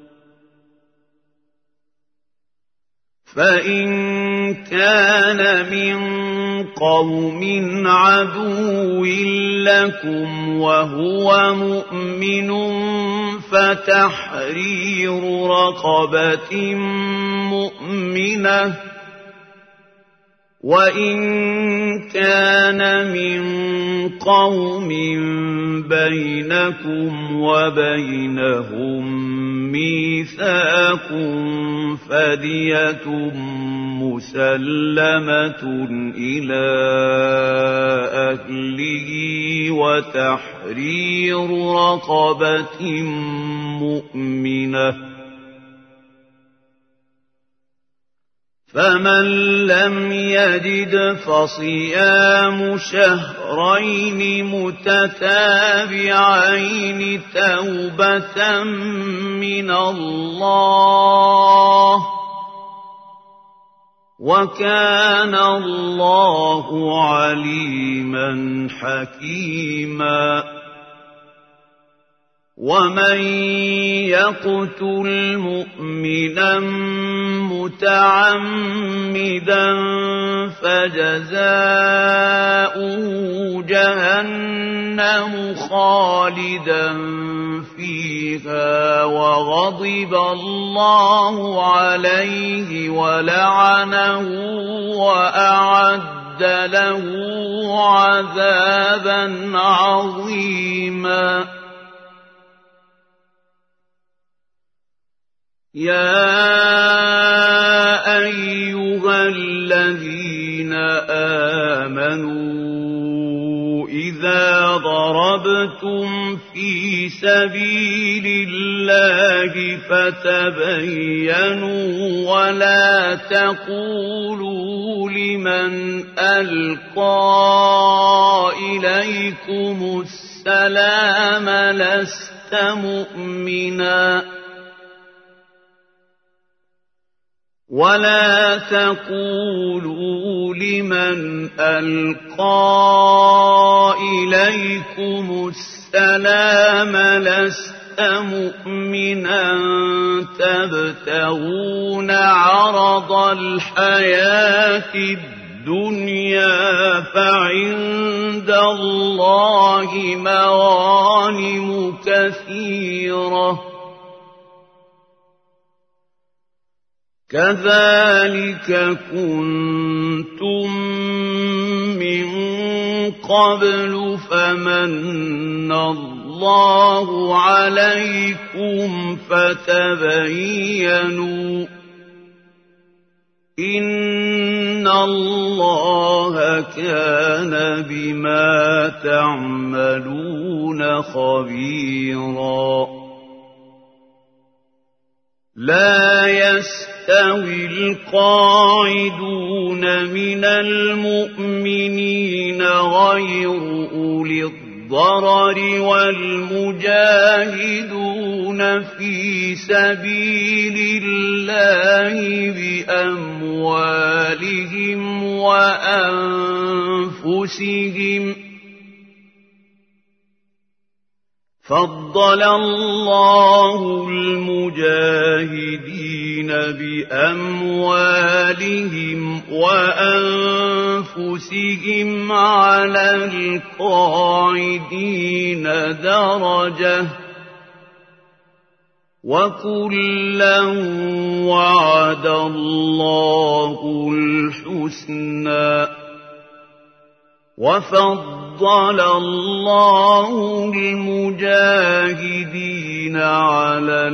فَإِن كَانَ مِن قَوْمٍ عَدُوٍّ لَّكُمْ وَهُوَ مُؤْمِنٌ فَتَحْرِيرُ رَقَبَةٍ مُّؤْمِنَةٍ ۖ وَإِن كَانَ مِن قَوْمٍ بَيْنَكُمْ وَبَيْنَهُم مِّيثَاقٌ فَدِيَةٌ مُّسَلَّمَةٌ إِلَىٰ أَهْلِهِ وَتَحْرِيرُ رَقَبَةٍ مُّؤْمِنَةٍ ۖ فَمَن لَّمْ يَجِدْ فَصِيَامُ شَهْرَيْنِ مُتَتَابِعَيْنِ تَوْبَةً مِّنَ اللَّهِ ۗ وَكَانَ اللَّهُ عَلِيمًا حَكِيمًا وَمَن يَقْتُلْ مُؤْمِنًا مُّتَعَمِّدًا فَجَزَاؤُهُ جَهَنَّمُ خَالِدًا فِيهَا وَغَضِبَ اللَّهُ عَلَيْهِ وَلَعَنَهُ وَأَعَدَّ لَهُ عَذَابًا عَظِيمًا يَا أَيُّهَا الَّذِينَ آمَنُوا إِذَا ضَرَبْتُمْ فِي سَبِيلِ اللَّهِ فَتَبَيَّنُوا وَلَا تَقُولُوا لِمَنْ أَلْقَىٰ إِلَيْكُمُ السَّلَامَ لَسْتَ مُؤْمِنًا وَلَا تَقُولُوا لِمَنْ أَلْقَىٰ إِلَيْكُمُ السَّلَامَ لَسْتَ مُؤْمِنًا تَبْتَغُونَ عَرَضَ الْحَيَاةِ الدنيا فعند الله مغانم كثيرة كذلك كنتم من قبل فمن الله عليكم فتبينوا إن الله كان بما تعملون خبيرا لا يستوي القاعدون من المؤمنين غير أولي الضرر والمجاهدون في سبيل الله بأموالهم وأنفسهم فضل الله المجاهدين بأموالهم وأنفسهم على القاعدين درجة وكلا وعد الله الحسنى وفضل الله المجاهدين على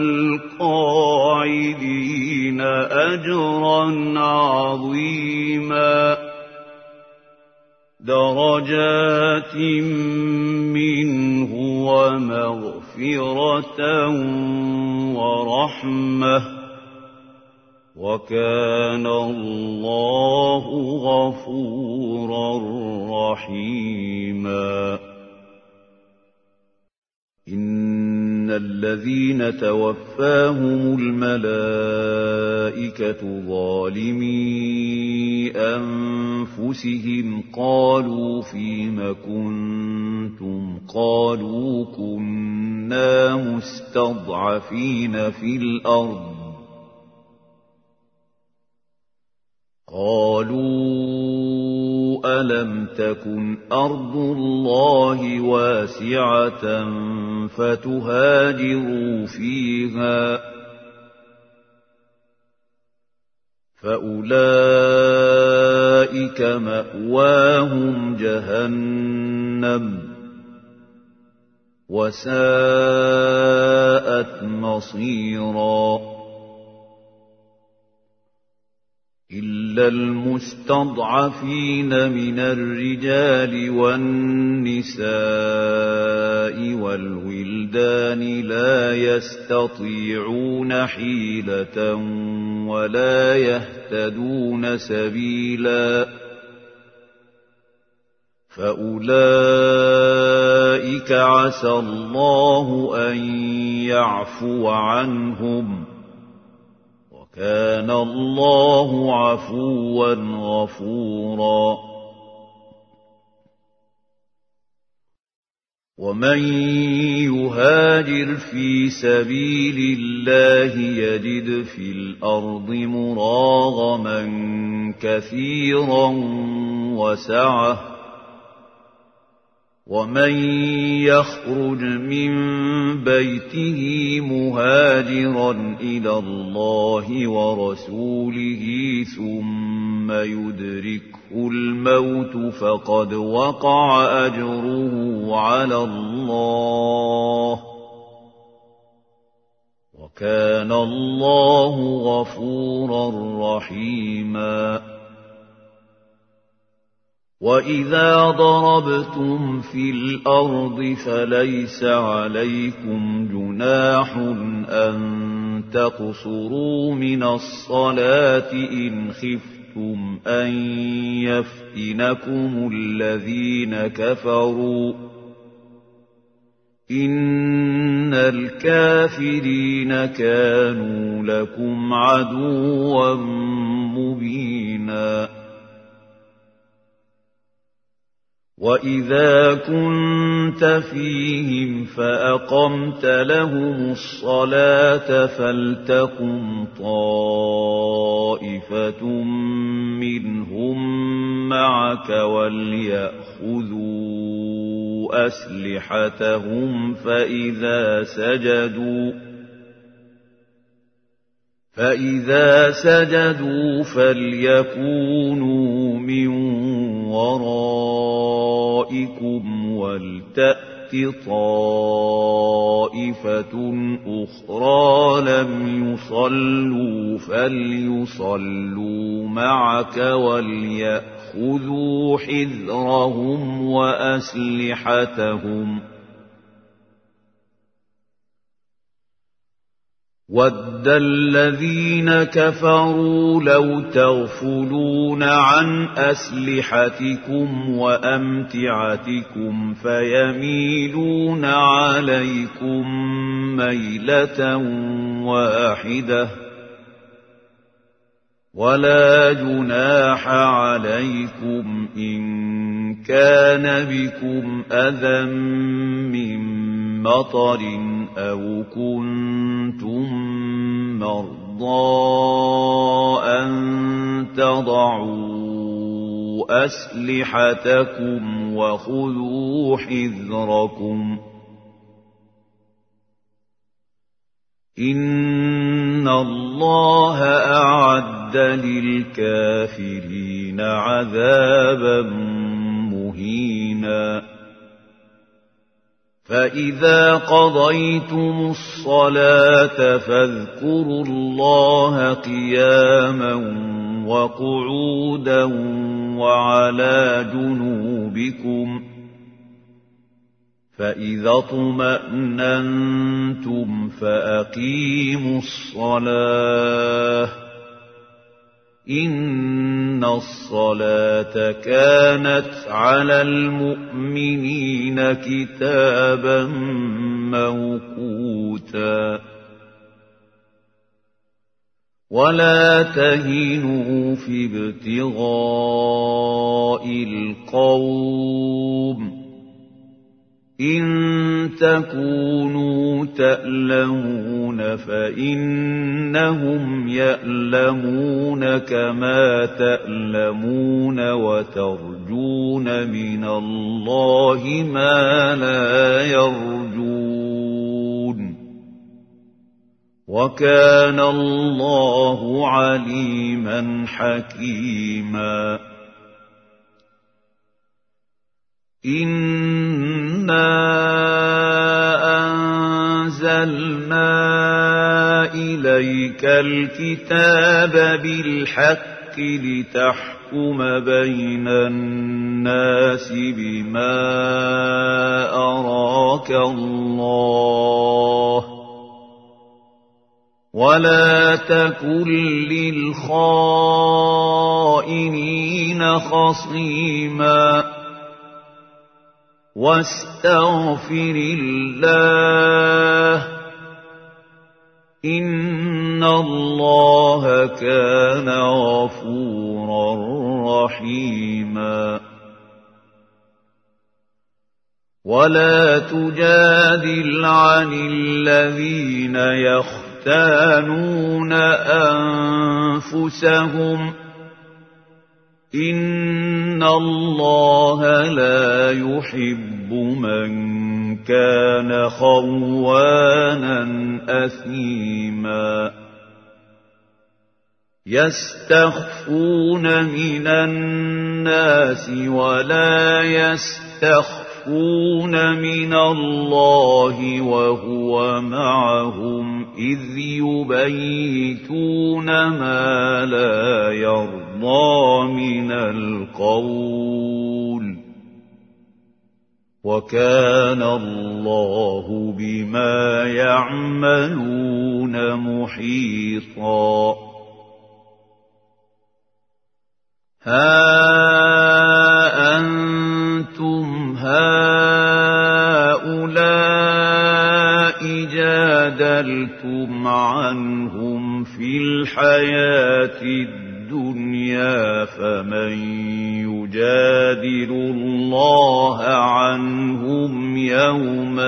القاعدين أجرا عظيما درجات منه ومغفرة ورحمة وكان الله غفورا رحيما إن الذين توفاهم الملائكة ظالمي أنفسهم قالوا فيم كنتم قالوا كنا مستضعفين في الأرض قالوا ألم تكن أرض الله واسعة فتهاجروا فيها فأولئك مأواهم جهنم وساءت مصيرا إلا المستضعفين من الرجال والنساء والولدان لا يستطيعون حيلة ولا يهتدون سبيلا فأولئك عسى الله أن يعفو عنهم كان الله عفوا غفورا ومن يهاجر في سبيل الله يجد في الأرض مراغما كثيرا وسعة ومن يخرج من بيته مهاجرا إلى الله ورسوله ثم يدركه الموت فقد وقع أجره على الله وكان الله غفورا رحيما وإذا ضربتم في الأرض فليس عليكم جناح أن تقصروا من الصلاة إن خفتم أن يفتنكم الذين كفروا إن الكافرين كانوا لكم عدوا مبينا وإذا كنت فيهم فأقمت لهم الصلاة فلتقم طائفة منهم معك وليأخذوا أسلحتهم فإذا سجدوا فليكونوا من ورائكم ولتأت طائفة أخرى لم يصلوا فليصلوا معك وليأخذوا حذرهم وأسلحتهم وَدَّ الَّذِينَ كَفَرُوا لَوْ تَغْفُلُونَ عَنْ أَسْلِحَتِكُمْ وَأَمْتِعَتِكُمْ فَيَمِيلُونَ عَلَيْكُمْ مَيْلَةً وَاحِدَةً وَلَا جُنَاحَ عَلَيْكُمْ إِن كَانَ بِكُمْ أَذًى مِّن مَّطَرٍ أَوْ كُنتُم مَّرْضَىٰ أَن تَضَعُوا أَسْلِحَتَكُمْ وَخُذُوا حِذْرَكُمْ إِنَّ اللَّهَ أَعَدَّ لِلْكَافِرِينَ عَذَابًا مُّهِينًا فَإِذَا قَضَيْتُمُ الصَّلَاةَ فاذكروا الله قِيَامًا وَقُعُودًا وَعَلَى جُنُوبِكُمْ فَإِذَا اطْمَأْنَنتُمْ فَأَقِيمُوا الصَّلَاةَ إِنَّ الصَّلَاةَ كَانَتْ عَلَى الْمُؤْمِنِينَ كِتَابًا مَّوْقُوتًا وَلَا تَهِنُوا فِي ابْتِغَاءِ الْقَوْمِ إِن تَكُونُوا تَأْلَمُونَ فَإِنَّهُمْ يَأْلَمُونَ كَمَا تَأْلَمُونَ وَتَرْجُونَ مِنَ اللَّهِ مَا لَا يَرْجُونَ وَكَانَ اللَّهُ عَلِيمًا حَكِيمًا إِنَّا أَنزَلْنَا إِلَيْكَ الْكِتَابَ بِالْحَقِّ لِتَحْكُمَ بَيْنَ النَّاسِ بِمَا أَرَاكَ اللَّهُ وَلَا تَكُن لِّلْخَائِنِينَ خَصِيمًا وَاسْتَغْفِرِ اللَّهَ إِنَّ اللَّهَ كَانَ غَفُورًا رَّحِيمًا وَلَا تُجَادِلْ عَنِ الَّذِينَ يَخْتَانُونَ أَنفُسَهُمْ إِنَّ اللَّهَ لَا يُحِبُّ مَن كَانَ خَوَّانًا أَثِيمًا يَسْتَخْفُونَ مِنَ النَّاسِ وَلَا يَسْتَخْفُونَ مِنَ اللَّهِ وَهُوَ مَعَهُمْ إِذْ يُبَيِّتُونَ مَا لَا يَرْضَىٰ مِنَ الْقَوْلِ وَكَانَ اللَّهُ بِمَا يَعْمَلُونَ مُحِيطًا هَا أَنتُمْ هَٰؤُلَاءِ جَادَلْتُمْ عَنْهُمْ فِي الْحَيَاةِ الدُّنْيَا فَمَن يُجَادِلُ اللَّهَ عَنْهُمْ يَوْمَ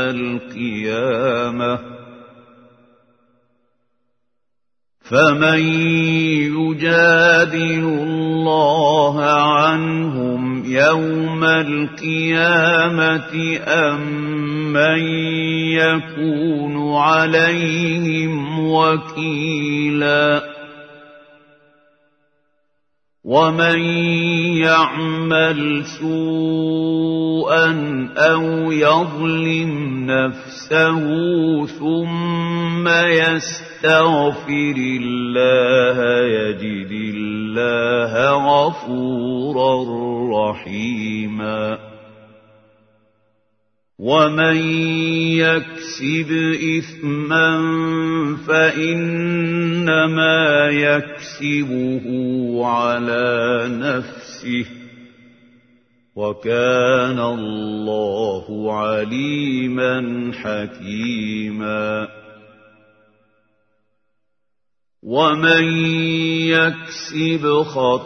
يوم القيامة أمن يكون عليهم وكيلا ومن يعمل سوءا أو يظلم نفسه ثم يستغفر الله يجد الله غفورا رحيما ومن يكسب إثما فإنما يكسبه على نفسه وكان الله عليما حكيما ومن يكسب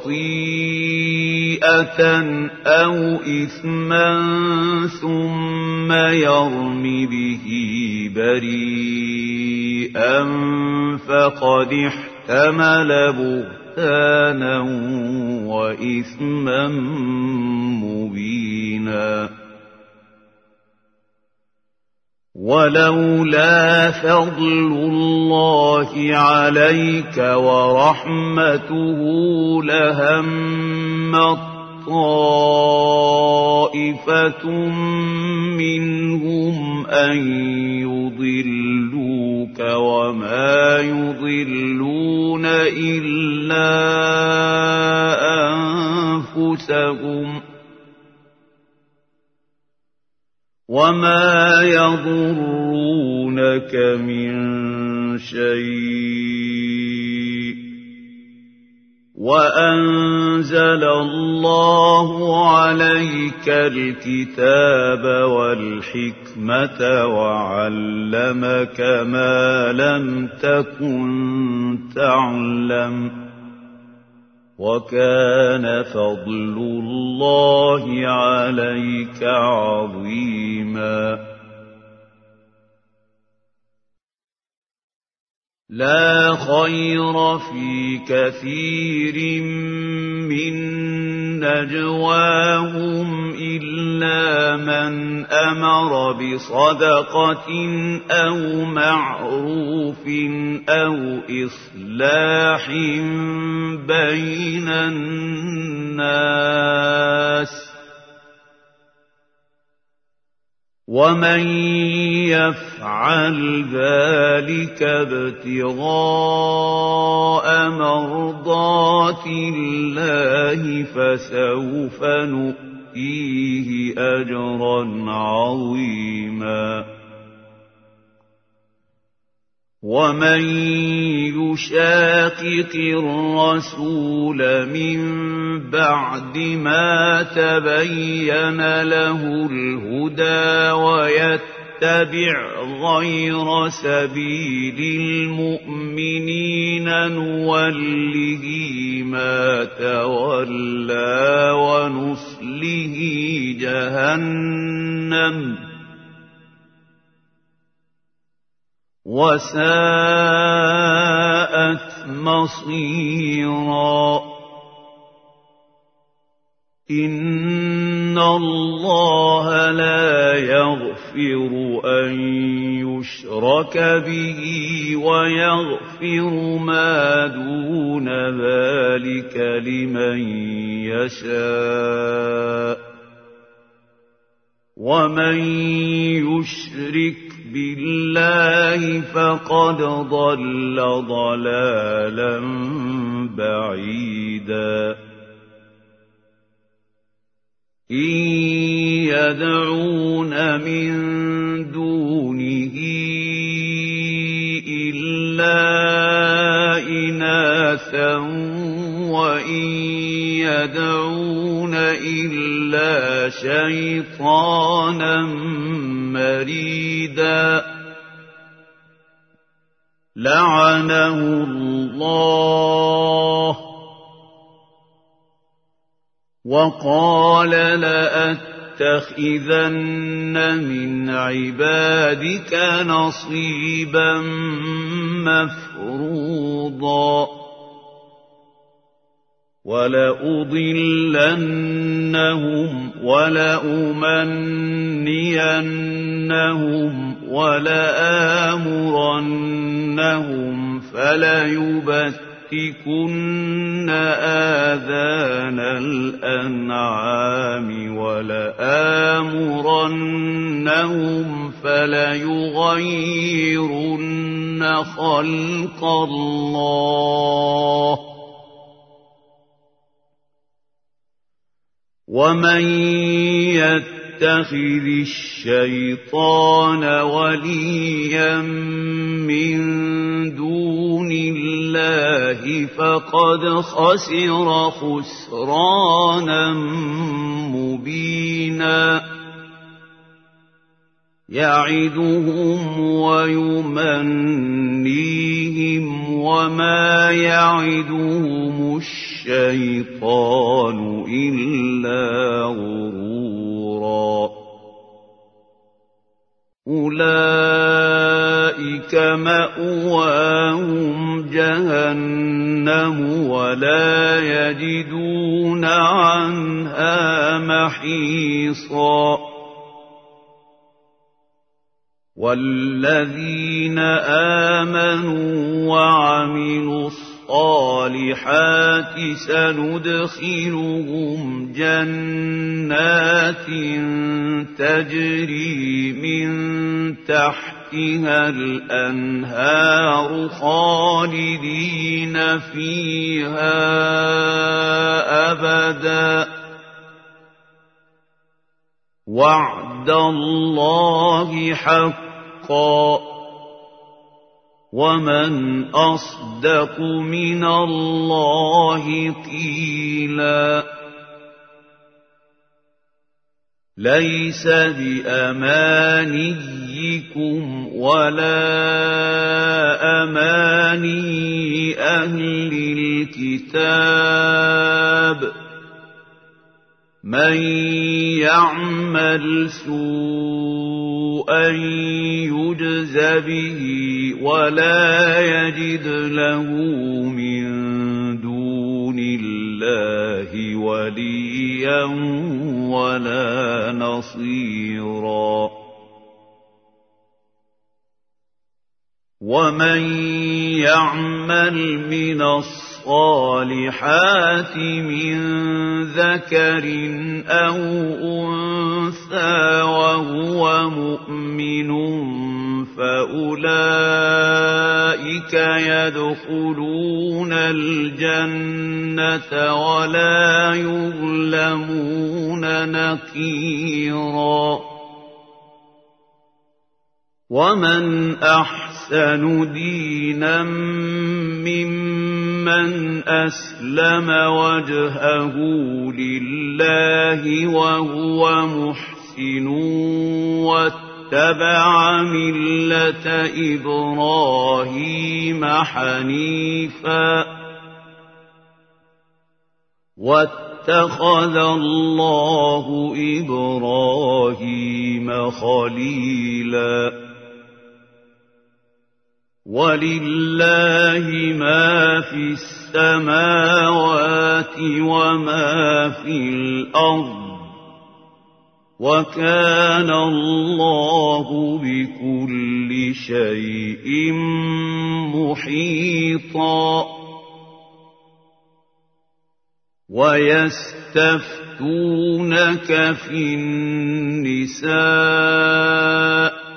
خطيئة أو إثما ثم يرم به بريئا فقد احتمل بهتانا وإثما مبينا ولولا فضل الله عليك ورحمته لهمت طائفة منهم أن يضلوك وما يضلون إلا أنفسهم وما يضرونك من شيء وأنزل الله عليك الكتاب والحكمة وعلمك ما لم تكن تعلم وكان فضل الله عليك عظيما لا خير في كثير من نجواهم إلا من أمر بصدقة أو معروف أو إصلاح بين الناس ومن يفعل ذلك ابتغاء مرضات الله فسوف نؤتيه أجرا عظيما ومن يشاقق الرسول من بعد ما تبين له الهدى ويتبع غير سبيل المؤمنين نوله ما تولى ونصله جهنم وساءت مصيرا إن الله لا يغفر أن يشرك به ويغفر ما دون ذلك لمن يشاء ومن يشرك بالله فقد ضل ضلالا بعيدا إن يدعون من دونه إلا إناثا وإن يدعون إلا شيطانا مريدا لعنه الله وقال لأتخذن من عبادك نصيبا مفروضا وَلَأُضِلَّنَّهُمْ وَلَأُمَنِّيَنَّهُمْ وَلَآمُرَنَّهُمْ فَلَيُبَتِّكُنَّ آذَانَ الْأَنْعَامِ وَلَآمُرَنَّهُمْ فَلَيُغَيِّرُنَّ خَلْقَ اللَّهِ ۚ وَمَن يَتَّخِذِ الشَّيْطَانَ وَلِيًّا مِّن دُونِ اللَّهِ فَقَدْ خَسِرَ خُسْرَانًا مُّبِينًا يَعِدُهُمْ وَيُمَنِّيهِمْ وَمَا يَعِدُهُمُ الشَّيْطَانُ إِلَّا غُرُورًا أُولَٰئِكَ مَأْوَاهُمْ جَهَنَّمُ وَلَا يَجِدُونَ عَنْهَا مَحِيصًا وَالَّذِينَ آمَنُوا وَعَمِلُوا الصَّالِحَاتِ سَنُدْخِلُهُمْ جَنَّاتٍ تَجْرِي مِن تَحْتِهَا الْأَنْهَارُ خَالِدِينَ فِيهَا أَبَدًا ۖ وَعْدَ اللَّهِ حَقًّا ۚ وَمَنْ أَصْدَقُ مِنَ اللَّهِ قِيلًا لَيْسَ بِأَمَانِيِّكُمْ وَلَا أَمَانِيِّ أَهْلِ الْكِتَابِ ۗ مَن يَعْمَلْ سُوءًا يُجْزَ بِهِ وَلَا يَجِدْ لَهُ مِن دُونِ اللَّهِ وَلِيًّا وَلَا نَصِيرًا وَمَن يَعْمَلْ مِنَ الصَّالِحَاتِ مِن ذَكَرٍ أَوْ أُنثَىٰ وَهُوَ مُؤْمِنٌ فَأُولَٰئِكَ يَدْخُلُونَ الْجَنَّةَ وَلَا يُظْلَمُونَ نَقِيرًا وَمَنْ أَحْسَنُ دِينًا مِّمَّنْ أَسْلَمَ وَجْهَهُ لِلَّهِ وَهُوَ مُحْسِنٌ وَاتَّبَعَ مِلَّةَ إِبْرَاهِيمَ حَنِيفًا ۗ وَاتَّخَذَ اللَّهُ إِبْرَاهِيمَ خَلِيلًا وَلِلَّهِ مَا فِي السَّمَاوَاتِ وَمَا فِي الْأَرْضِ ۚ وَكَانَ اللَّهُ بِكُلِّ شَيْءٍ مُحِيطًا وَيَسْتَفْتُونَكَ فِي النِّسَاءِ ۖ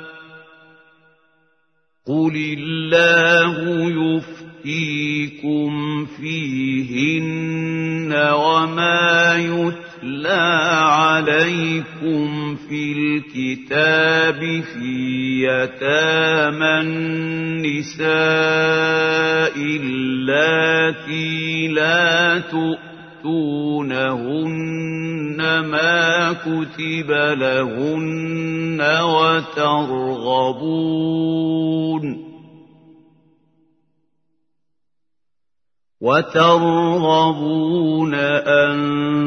قُلِ اللَّهُ يُفْتِيكُمْ فِيهِنَّ وَمَا يُتْلَىٰ عَلَيْكُمْ فِي الْكِتَابِ فِي يَتَامَى النِّسَاءِ اللَّاتِي لَا تُؤْتُونَهُنَّ مَا كُتِبَ لَهُنَّ وترغبون أن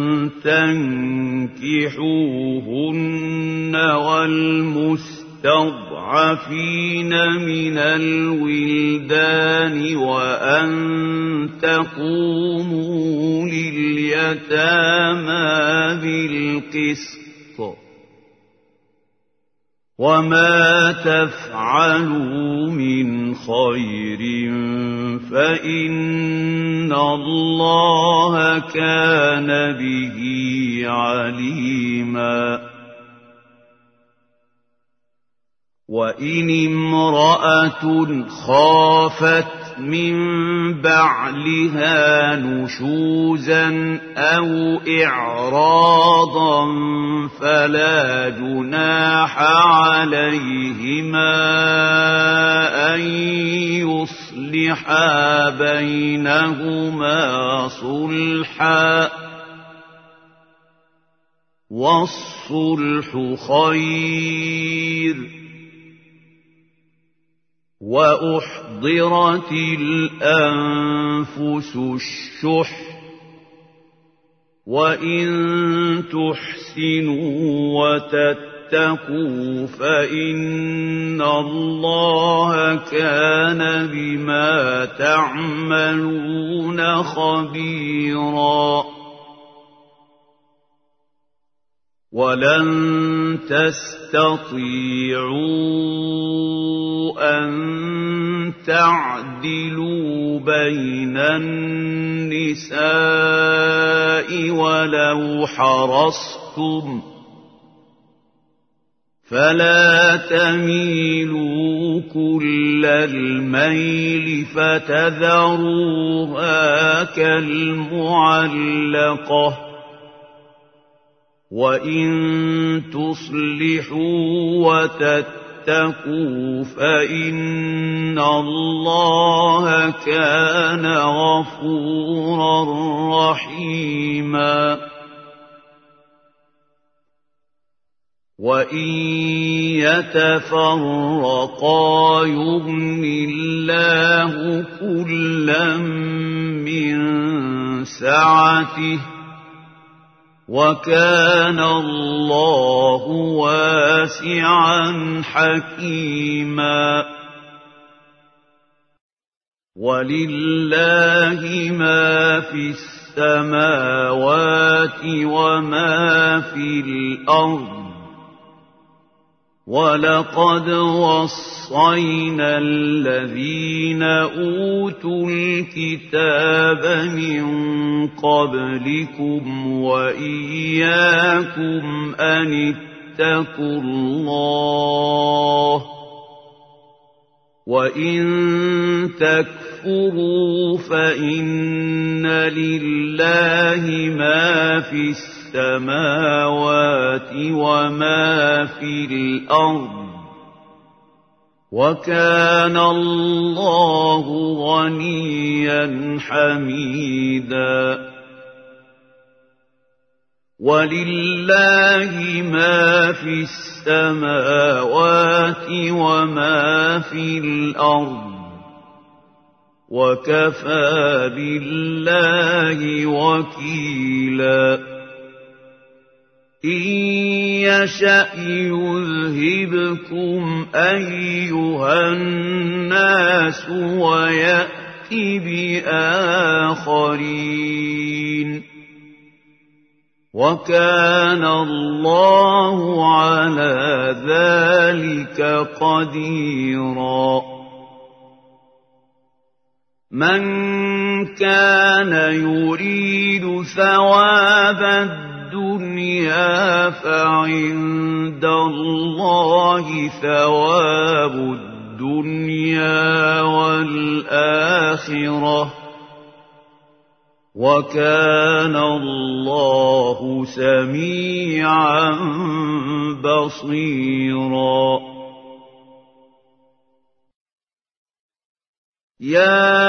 تنكحوهن والمستضعفين من الولدان وأن تقوموا لليتامى بالقسط وما تفعلوا من خير فإن الله كان به عليما وإن امرأة خافت من بعلها نشوزا أو إعراضا فلا جناح عليهما أن يصلحا بينهما صلحا والصلح خير وأحضرت الأنفس الشح وإن تحسنوا وتتقوا فإن الله كان بما تعملون خبيرا ولن تستطيعوا أن تعدلوا بين النساء ولو حرصتم فلا تميلوا كل الميل فتذروها كالمعلقة وإن تصلحوا وتتقوا فإن الله كان غفورا رحيما وإن يتفرقا يغن الله كلا من سعته وكان الله واسعا حكيما ولله ما في السماوات وما في الأرض ولقد وصينا الذين أوتوا الكتاب من قبلكم وإياكم أن اتقوا الله وإن تكفروا فإن لله ما في السماوات وما في الأرض وكان الله غنيا حميدا ولله ما في السماوات وما في الأرض وكفى بالله وكيلا إن يشأ يذهبكم أيها الناس ويأت بآخرين وكان الله على ذلك قديرا من كان يريد ثواب الدنيا فعند الله ثواب الدنيا والآخرة وكان الله سميعا بصيرا يا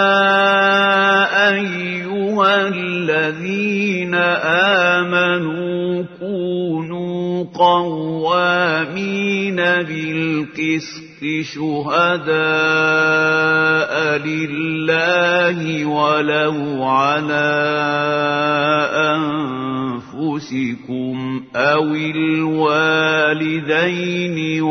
أيها الذين آمنوا كونوا قوامين بالقسط شهداء لله ولو على أنفسكم أو الوالدين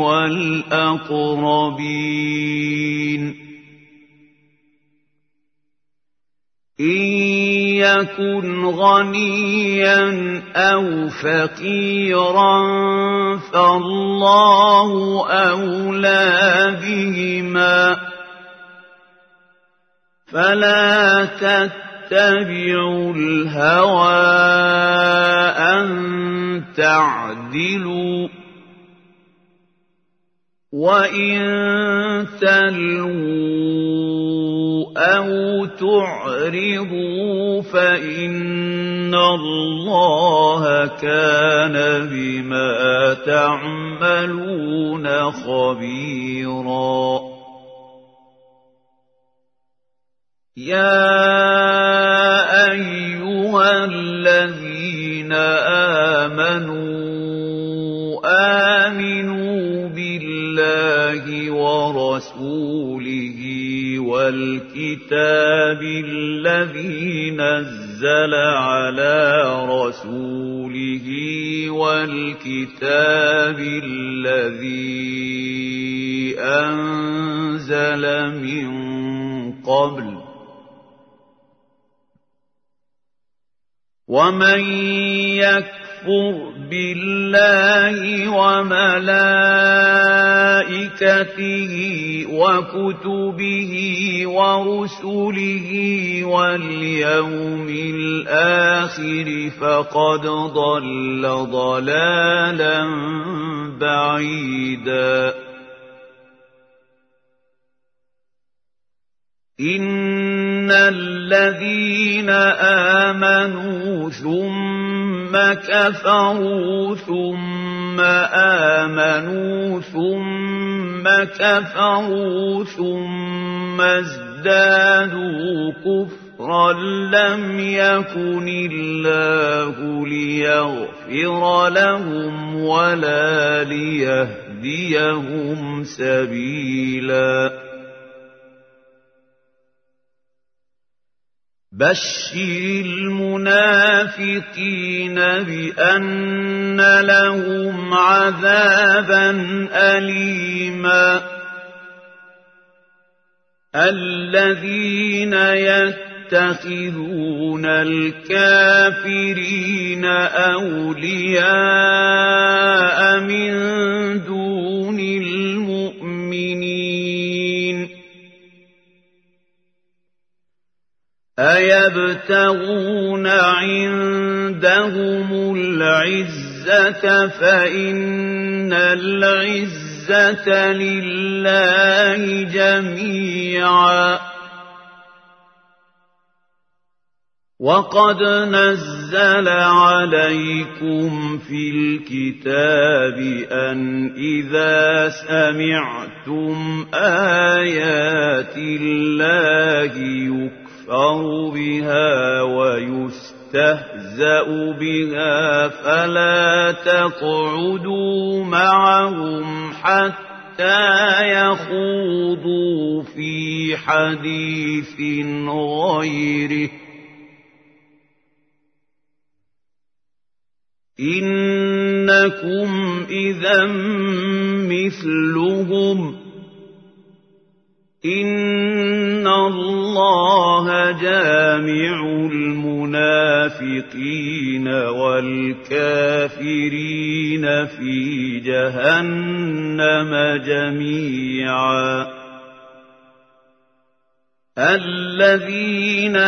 والأقربين إن يكن غنيا أو فقيرا فالله أولى بهما فلا تتبعوا الهوى أن تعدلوا وإن تلووا أو تعرضوا فإن الله كان بما تعملون خبيرا يا أيها الذين آمنوا بالله ورسوله والكتاب الذي نزل على رسوله والكتاب الذي أنزل من قبل ومن يكفر بالله وملائكته وكتبه ورسله واليوم الآخر فقد ضل ضلالا بعيدا إن الذين آمنوا ثم كفروا ثم آمنوا ثم كفروا ثم ازدادوا كفرا لم يكن الله ليغفر لهم ولا ليهديهم سبيلا بشر المنافقين بأن لهم عذابا أليما الذين يتخذون الكافرين أولياء من دون المؤمنين أيبتغون عندهم العزة فإن العزة لله جميعا وقد نزل عليكم في الكتاب أن إذا سمعتم آيات الله يكفر بها ويستهزأ بها فلا تقعدوا معهم حتى يخوضوا في حديث غيره إنكم إذا مثلهم إن الله جامع المنافقين والكافرين في جهنم جميعا الذين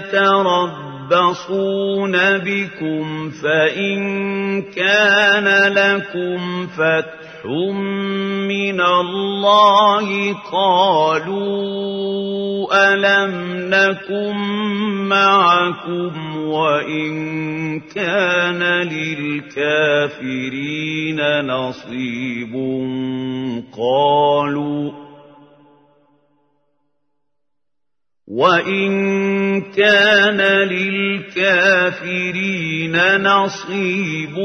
يتربصون بكم فإن كان لكم فتح من الله قالوا ألم نكن معكم وإن كان للكافرين نصيب قالوا وَإِن كَانَ لِلْكَافِرِينَ نَصِيبٌ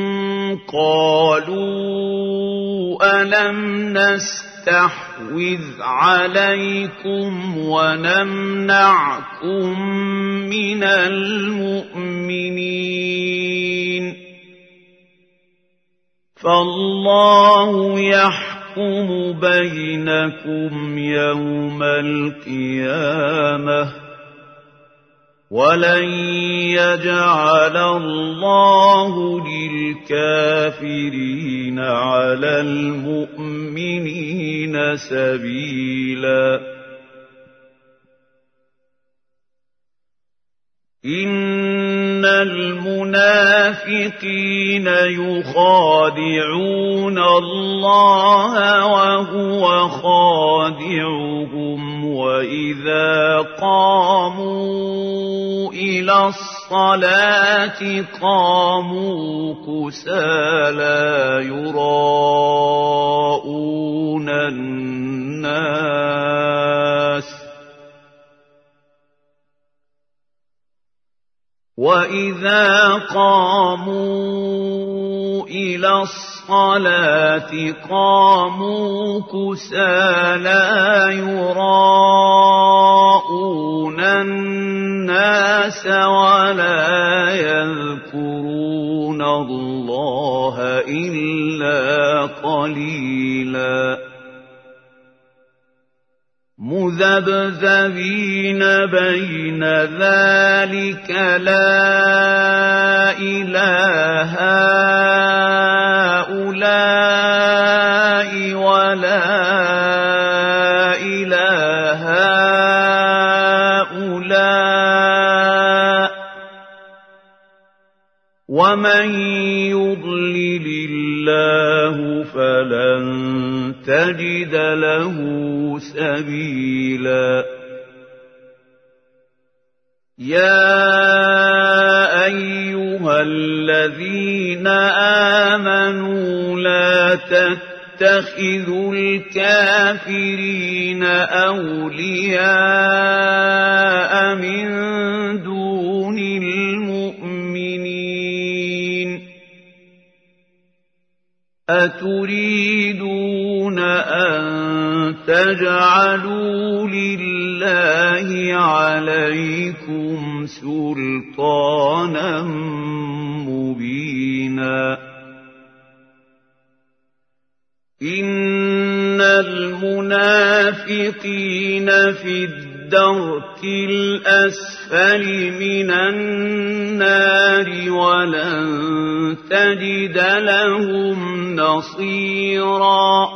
قَالُوا أَلَمْ نَسْتَحْوِذْ عَلَيْكُمْ وَنَمْنَعْكُمْ مِنَ الْمُؤْمِنِينَ فَاللَّهُ يَحْكُمُ بينكم يوم القيامة ولن يجعل الله للكافرين على المؤمنين سبيلا إن المنافقين يخادعون الله وهو خادعهم وإذا قاموا إلى الصلاة قاموا كسالى يراءون الناس وَإِذَا قَامُوا إِلَى الصَّلَاةِ قَامُوا كُسَالَى يُرَاءُونَ النَّاسَ وَلَا يَذْكُرُونَ اللَّهَ إِلَّا قَلِيلًا مذبذبين بين ذلك لا إله هؤلاء ولا إله هؤلاء ومن يضلل الله فلن تجد له سبيلا يا أيها الذين آمنوا لا تتخذوا الكافرين أولياء من دون المؤمنين أتريدون أن تجعلوا لله عليكم سلطانا مبينا إن المنافقين في الدرك الأسفل من النار ولن تجد لهم نصيرا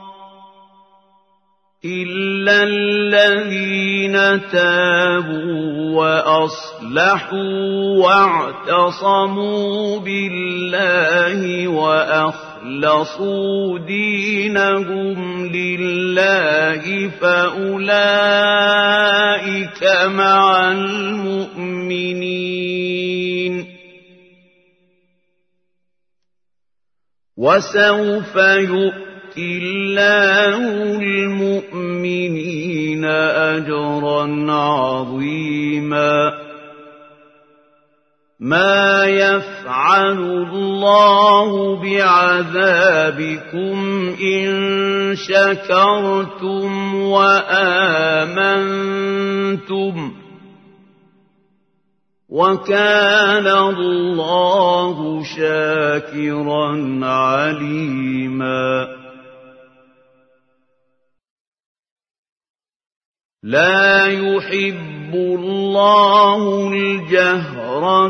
إلا الذين تابوا وأصلحوا واعتصموا بالله وأخلصوا دينهم لله فأولئك مع المؤمنين وسوف يؤتي الله المؤمنين أجرا عظيما ما يفعل الله بعذابكم إن شكرتم وآمنتم وكان الله شاكرا عليما لا يحب الله الجهر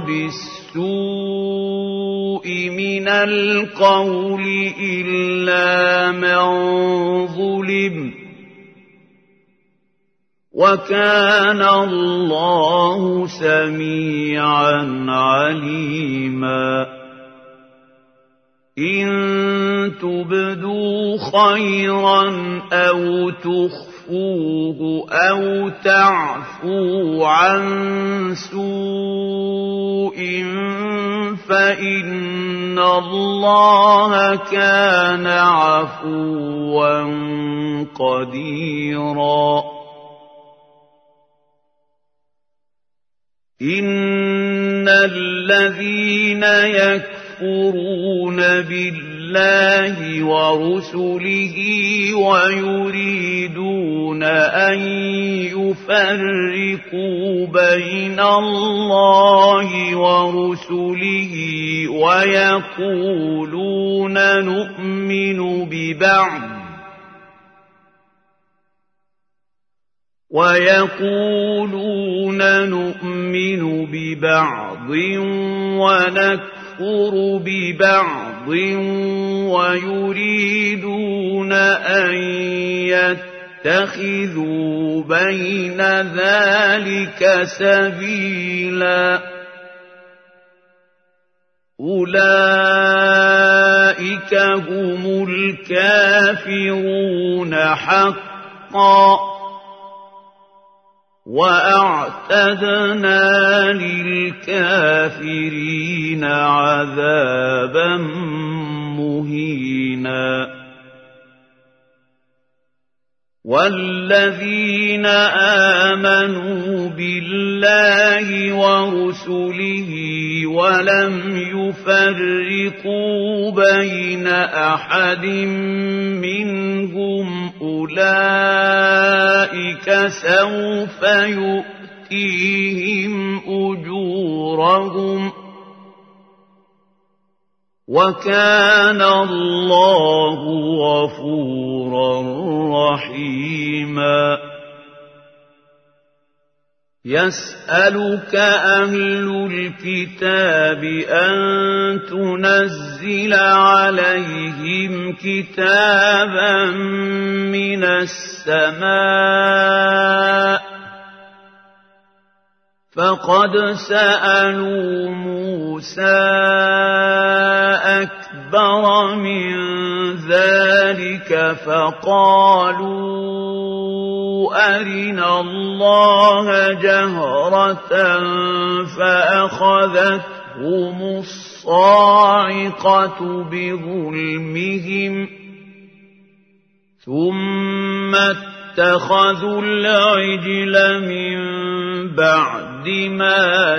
بالسوء من القول إلا من ظلم وكان الله سميعا عليما إن تبدوا خيرا أو تخفوه أو تعفوا عن سوء فإن الله كان عفوا قديرا إن الذين يكفرون بالله ورسله ويريدون أن يفرقوا بين الله ورسله ويقولون نؤمن ببعض ويقولون نؤمن ببعض ونكفر ببعض ويريدون أن يتخذوا بين ذلك سبيلا أولئك هم الكافرون حقا وأعتدنا للكافرين عذابا مهينا والذين آمنوا بالله ورسله ولم يفرقوا بين أحد منهم أولئك سوف يؤتيهم أجورهم وكان الله غفورا رحيما يسألك أهل الكتاب أن تنزل عليهم كتابا من السماء فقد سألوا موسى أكبر من ذلك فقالوا أرنا الله جهرة فأخذتهم الصاعقة بظلمهم ثم اتخذوا العجل من بعد ما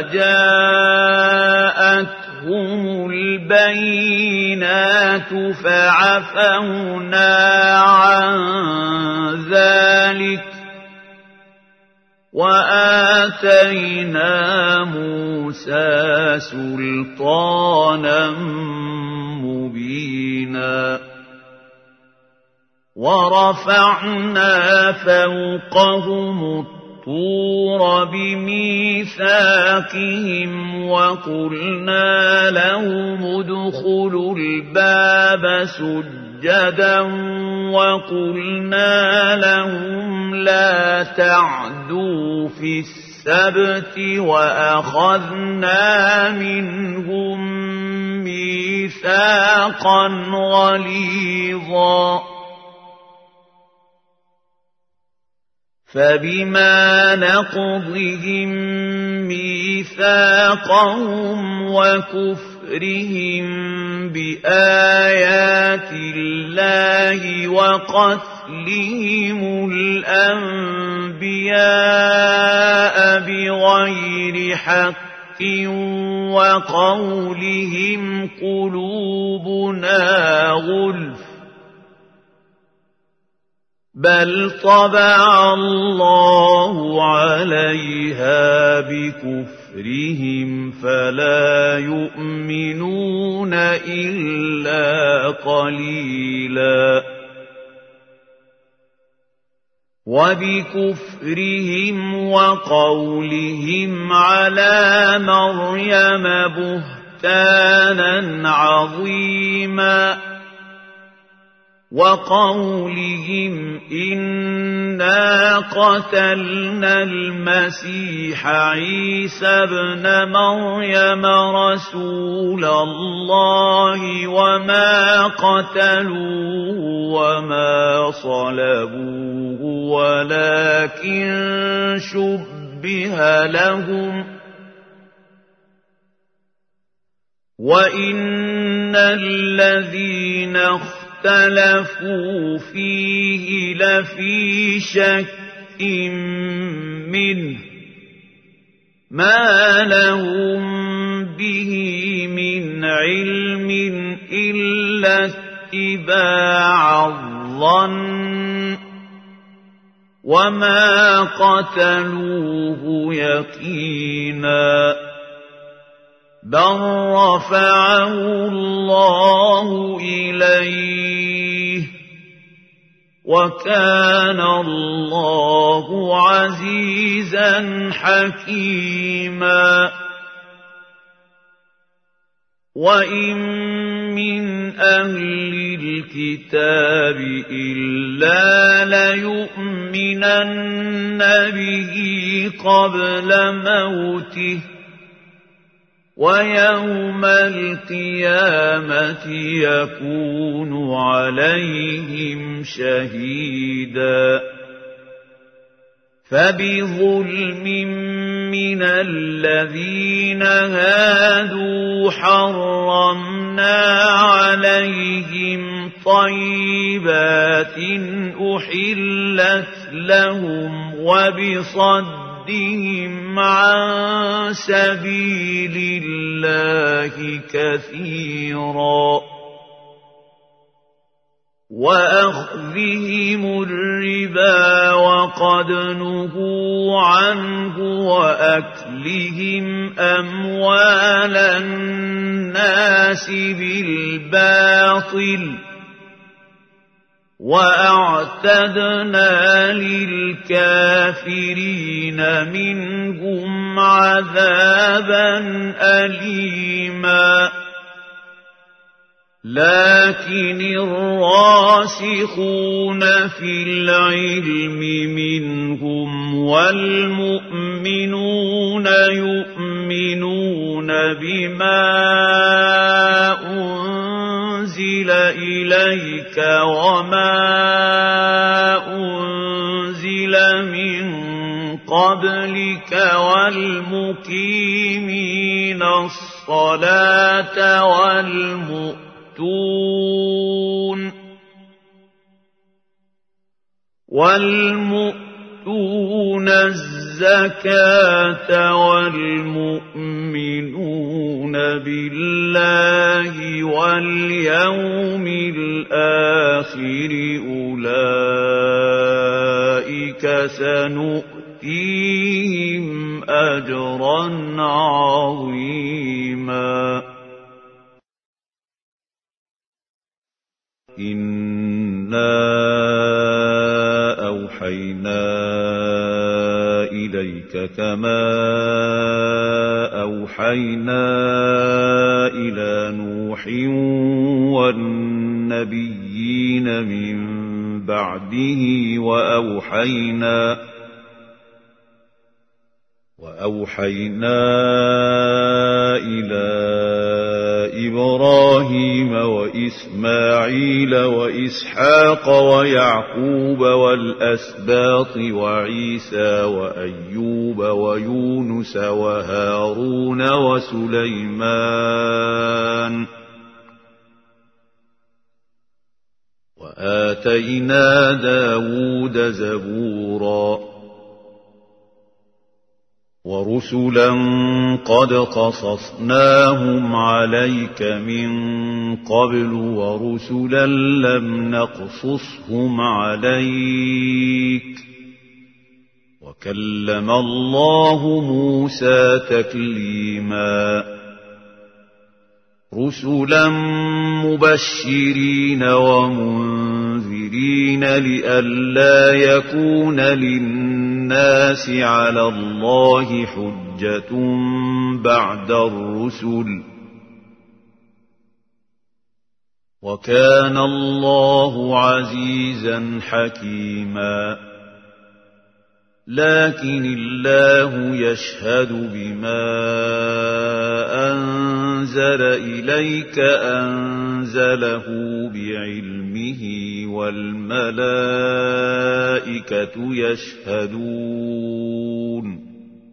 جاءتهم البينات فعفونا عن ذلك وآتينا موسى سلطانا مبينا ورفعنا فوقهم الطور بميثاقهم وقلنا لهم ادخلوا الباب سجدا وقلنا لهم لا تعدوا في السبت وأخذنا منهم ميثاقا غليظا فبما نقضهم ميثاقهم وكفرهم بآيات الله وقتلهم الأنبياء بغير حق وقولهم قلوبنا غلف بل طبع الله عليها بكفرهم فلا يؤمنون إلا قليلا وبكفرهم وقولهم على مريم بهتانا عظيما وقولهم إنا قتلنا المسيح عيسى ابن مريم رسول الله وما قتلوه وما صلبوه ولكن شبه لهم وإن الذين اختلفوا فيه لفي شك منه ما لهم به من علم إلا اتباع الظن وما قتلوه يقينا بل رفعه الله إليه وكان الله عزيزا حكيما وإن من أهل الكتاب إلا ليؤمنن به قبل موته ويوم القيامة يكون عليهم شهيدا فبظلم من الذين هادوا حرمنا عليهم طيبات أحلت لهم وبصدهم عن سبيل الله كثيرا وأخذهم الربا وقد نهوا عنه وأكلهم أموال الناس بالباطل وأعتدنا للكافرين منهم عذابا أليما لكن الراسخون في العلم منهم والمؤمنون يؤمنون بما أنزل إليك وما أنزل من قبلك والمقيمين الصلاة والمؤتون الزكاة والمؤمنون بالله واليوم الآخر أولئك سنؤتيهم أجرا عظيما إنا أوحينا إليك كما أوحينا إلى نوح والنبيين من بعده وأوحينا إلى إبراهيم وإسماعيل وإسحاق ويعقوب والأسباط وعيسى وأيوب ويونس وهارون وسليمان وآتينا داود زبورا ورسلا قد قصصناهم عليك من قبل ورسلا لم نقصصهم عليك وكلم الله موسى تكليما رسلا مبشرين ومنذرين لئلا يكون للناس على الله حجة بعد الرسل وكان الله عزيزا حكيما لكن الله يشهد بما أنزل إليك أنزله بعلمه والملائكة يشهدون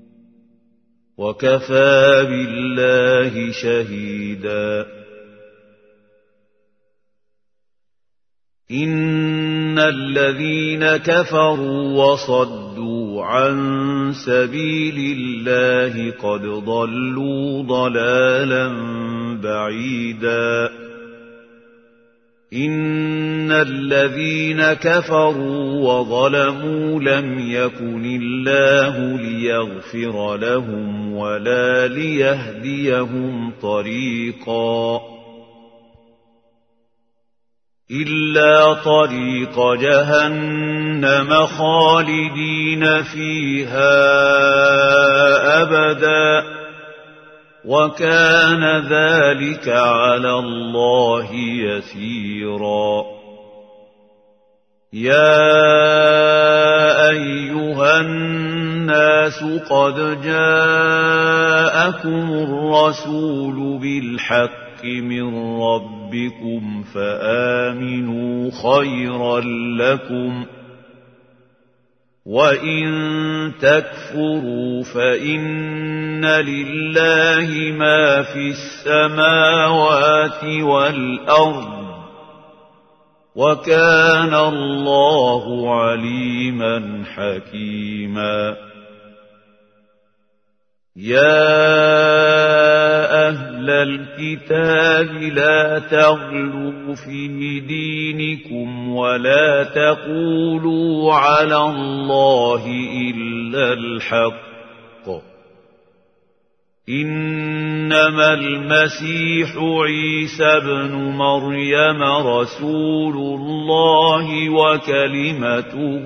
وكفى بالله شهيدا إن الذين كفروا وصدوا عن سبيل الله قد ضلوا ضلالا بعيدا إن الذين كفروا وظلموا لم يكن الله ليغفر لهم ولا ليهديهم طريقا إلا طريق جهنم خالدين فيها أبدا وكان ذلك على الله يسيرا يا أيها الناس قد جاءكم الرسول بالحق من ربكم فآمنوا خيرا لكم وإن تكفروا فإن لله ما في السماوات والأرض وكان الله عليما حكيما يا أهل الكتاب لا تغلوا في دينكم ولا تقولوا على الله إلا الحق إنما المسيح عيسى بن مريم رسول الله وكلمته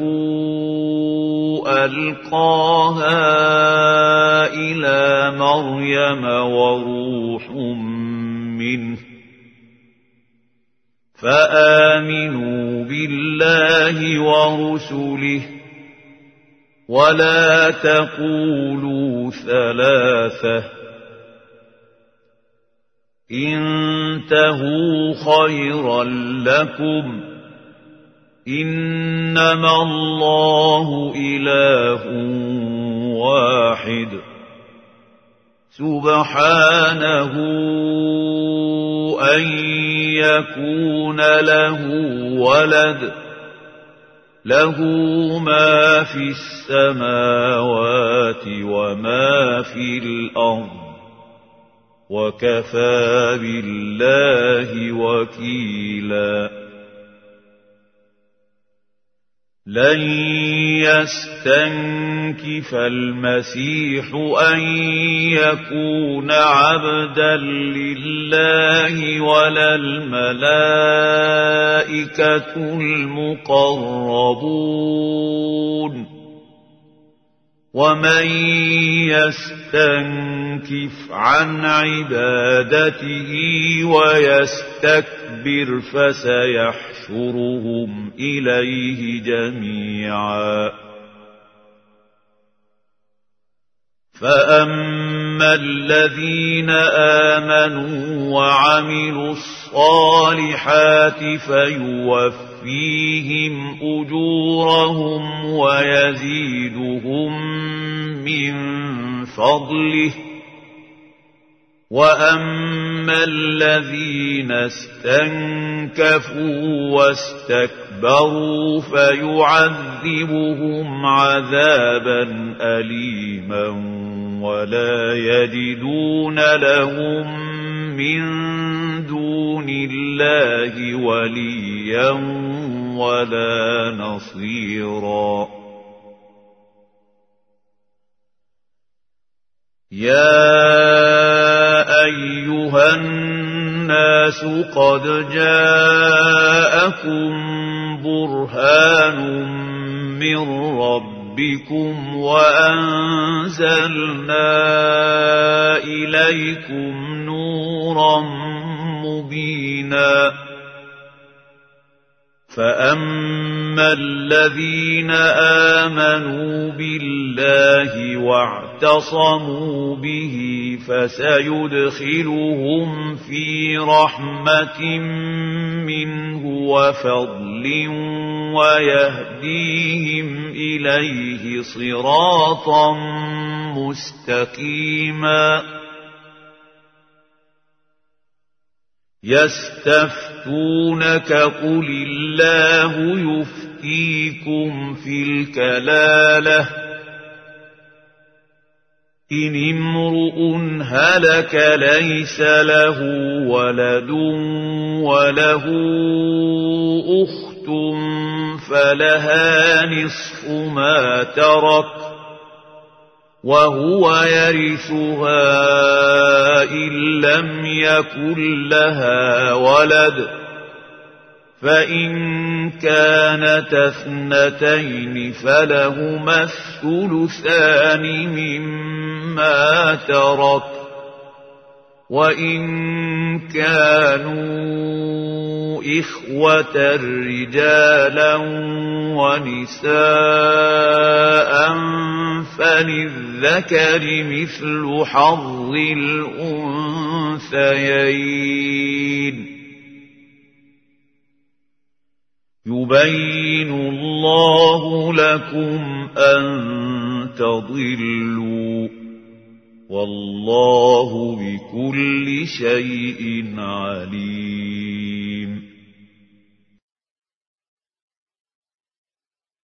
ألقاها إلى مريم وروح منه فآمنوا بالله ورسله ولا تقولوا ثلاثة انتهوا خيرا لكم إنما الله إله واحد سبحانه أن يكون له ولد له ما في السماوات وما في الأرض وكفى بالله وكيلا لن يستنكف المسيح أن يكون عبدا لله ولا الملائكة المقربون ومن يستنكف عن عبادته ويستكبر فسيحشرهم إليه جميعا فأما الذين آمنوا وعملوا الصالحات فيوفيهم أجورهم ويزيدهم من فضله وأما الذين استنكفوا واستكبروا فيعذبهم عذابا أليما ولا يجدون لهم من دون الله وليا ولا نصيرا يا أيها الناس قد جاءكم برهان من ربكم وأنزلنا إليكم نورا مبينا فأما الذين آمنوا بالله واعتصموا به فسيدخلهم في رحمة منه وفضل ويهديهم إليه صراطا مستقيما يستفتونك قل الله يفتيكم في الكلالة إن امرؤ هلك ليس له ولد وله أخت فلها نصف ما ترك وهو يرثها إن لم يكن لها ولد فإن كانت اثنتين فلهما الثلثان مما ترك وإن كانوا إخوة رجالا ونساء فللذكر مثل حظ الأنثيين يبين الله لكم أن تضلوا والله بكل شيء عليم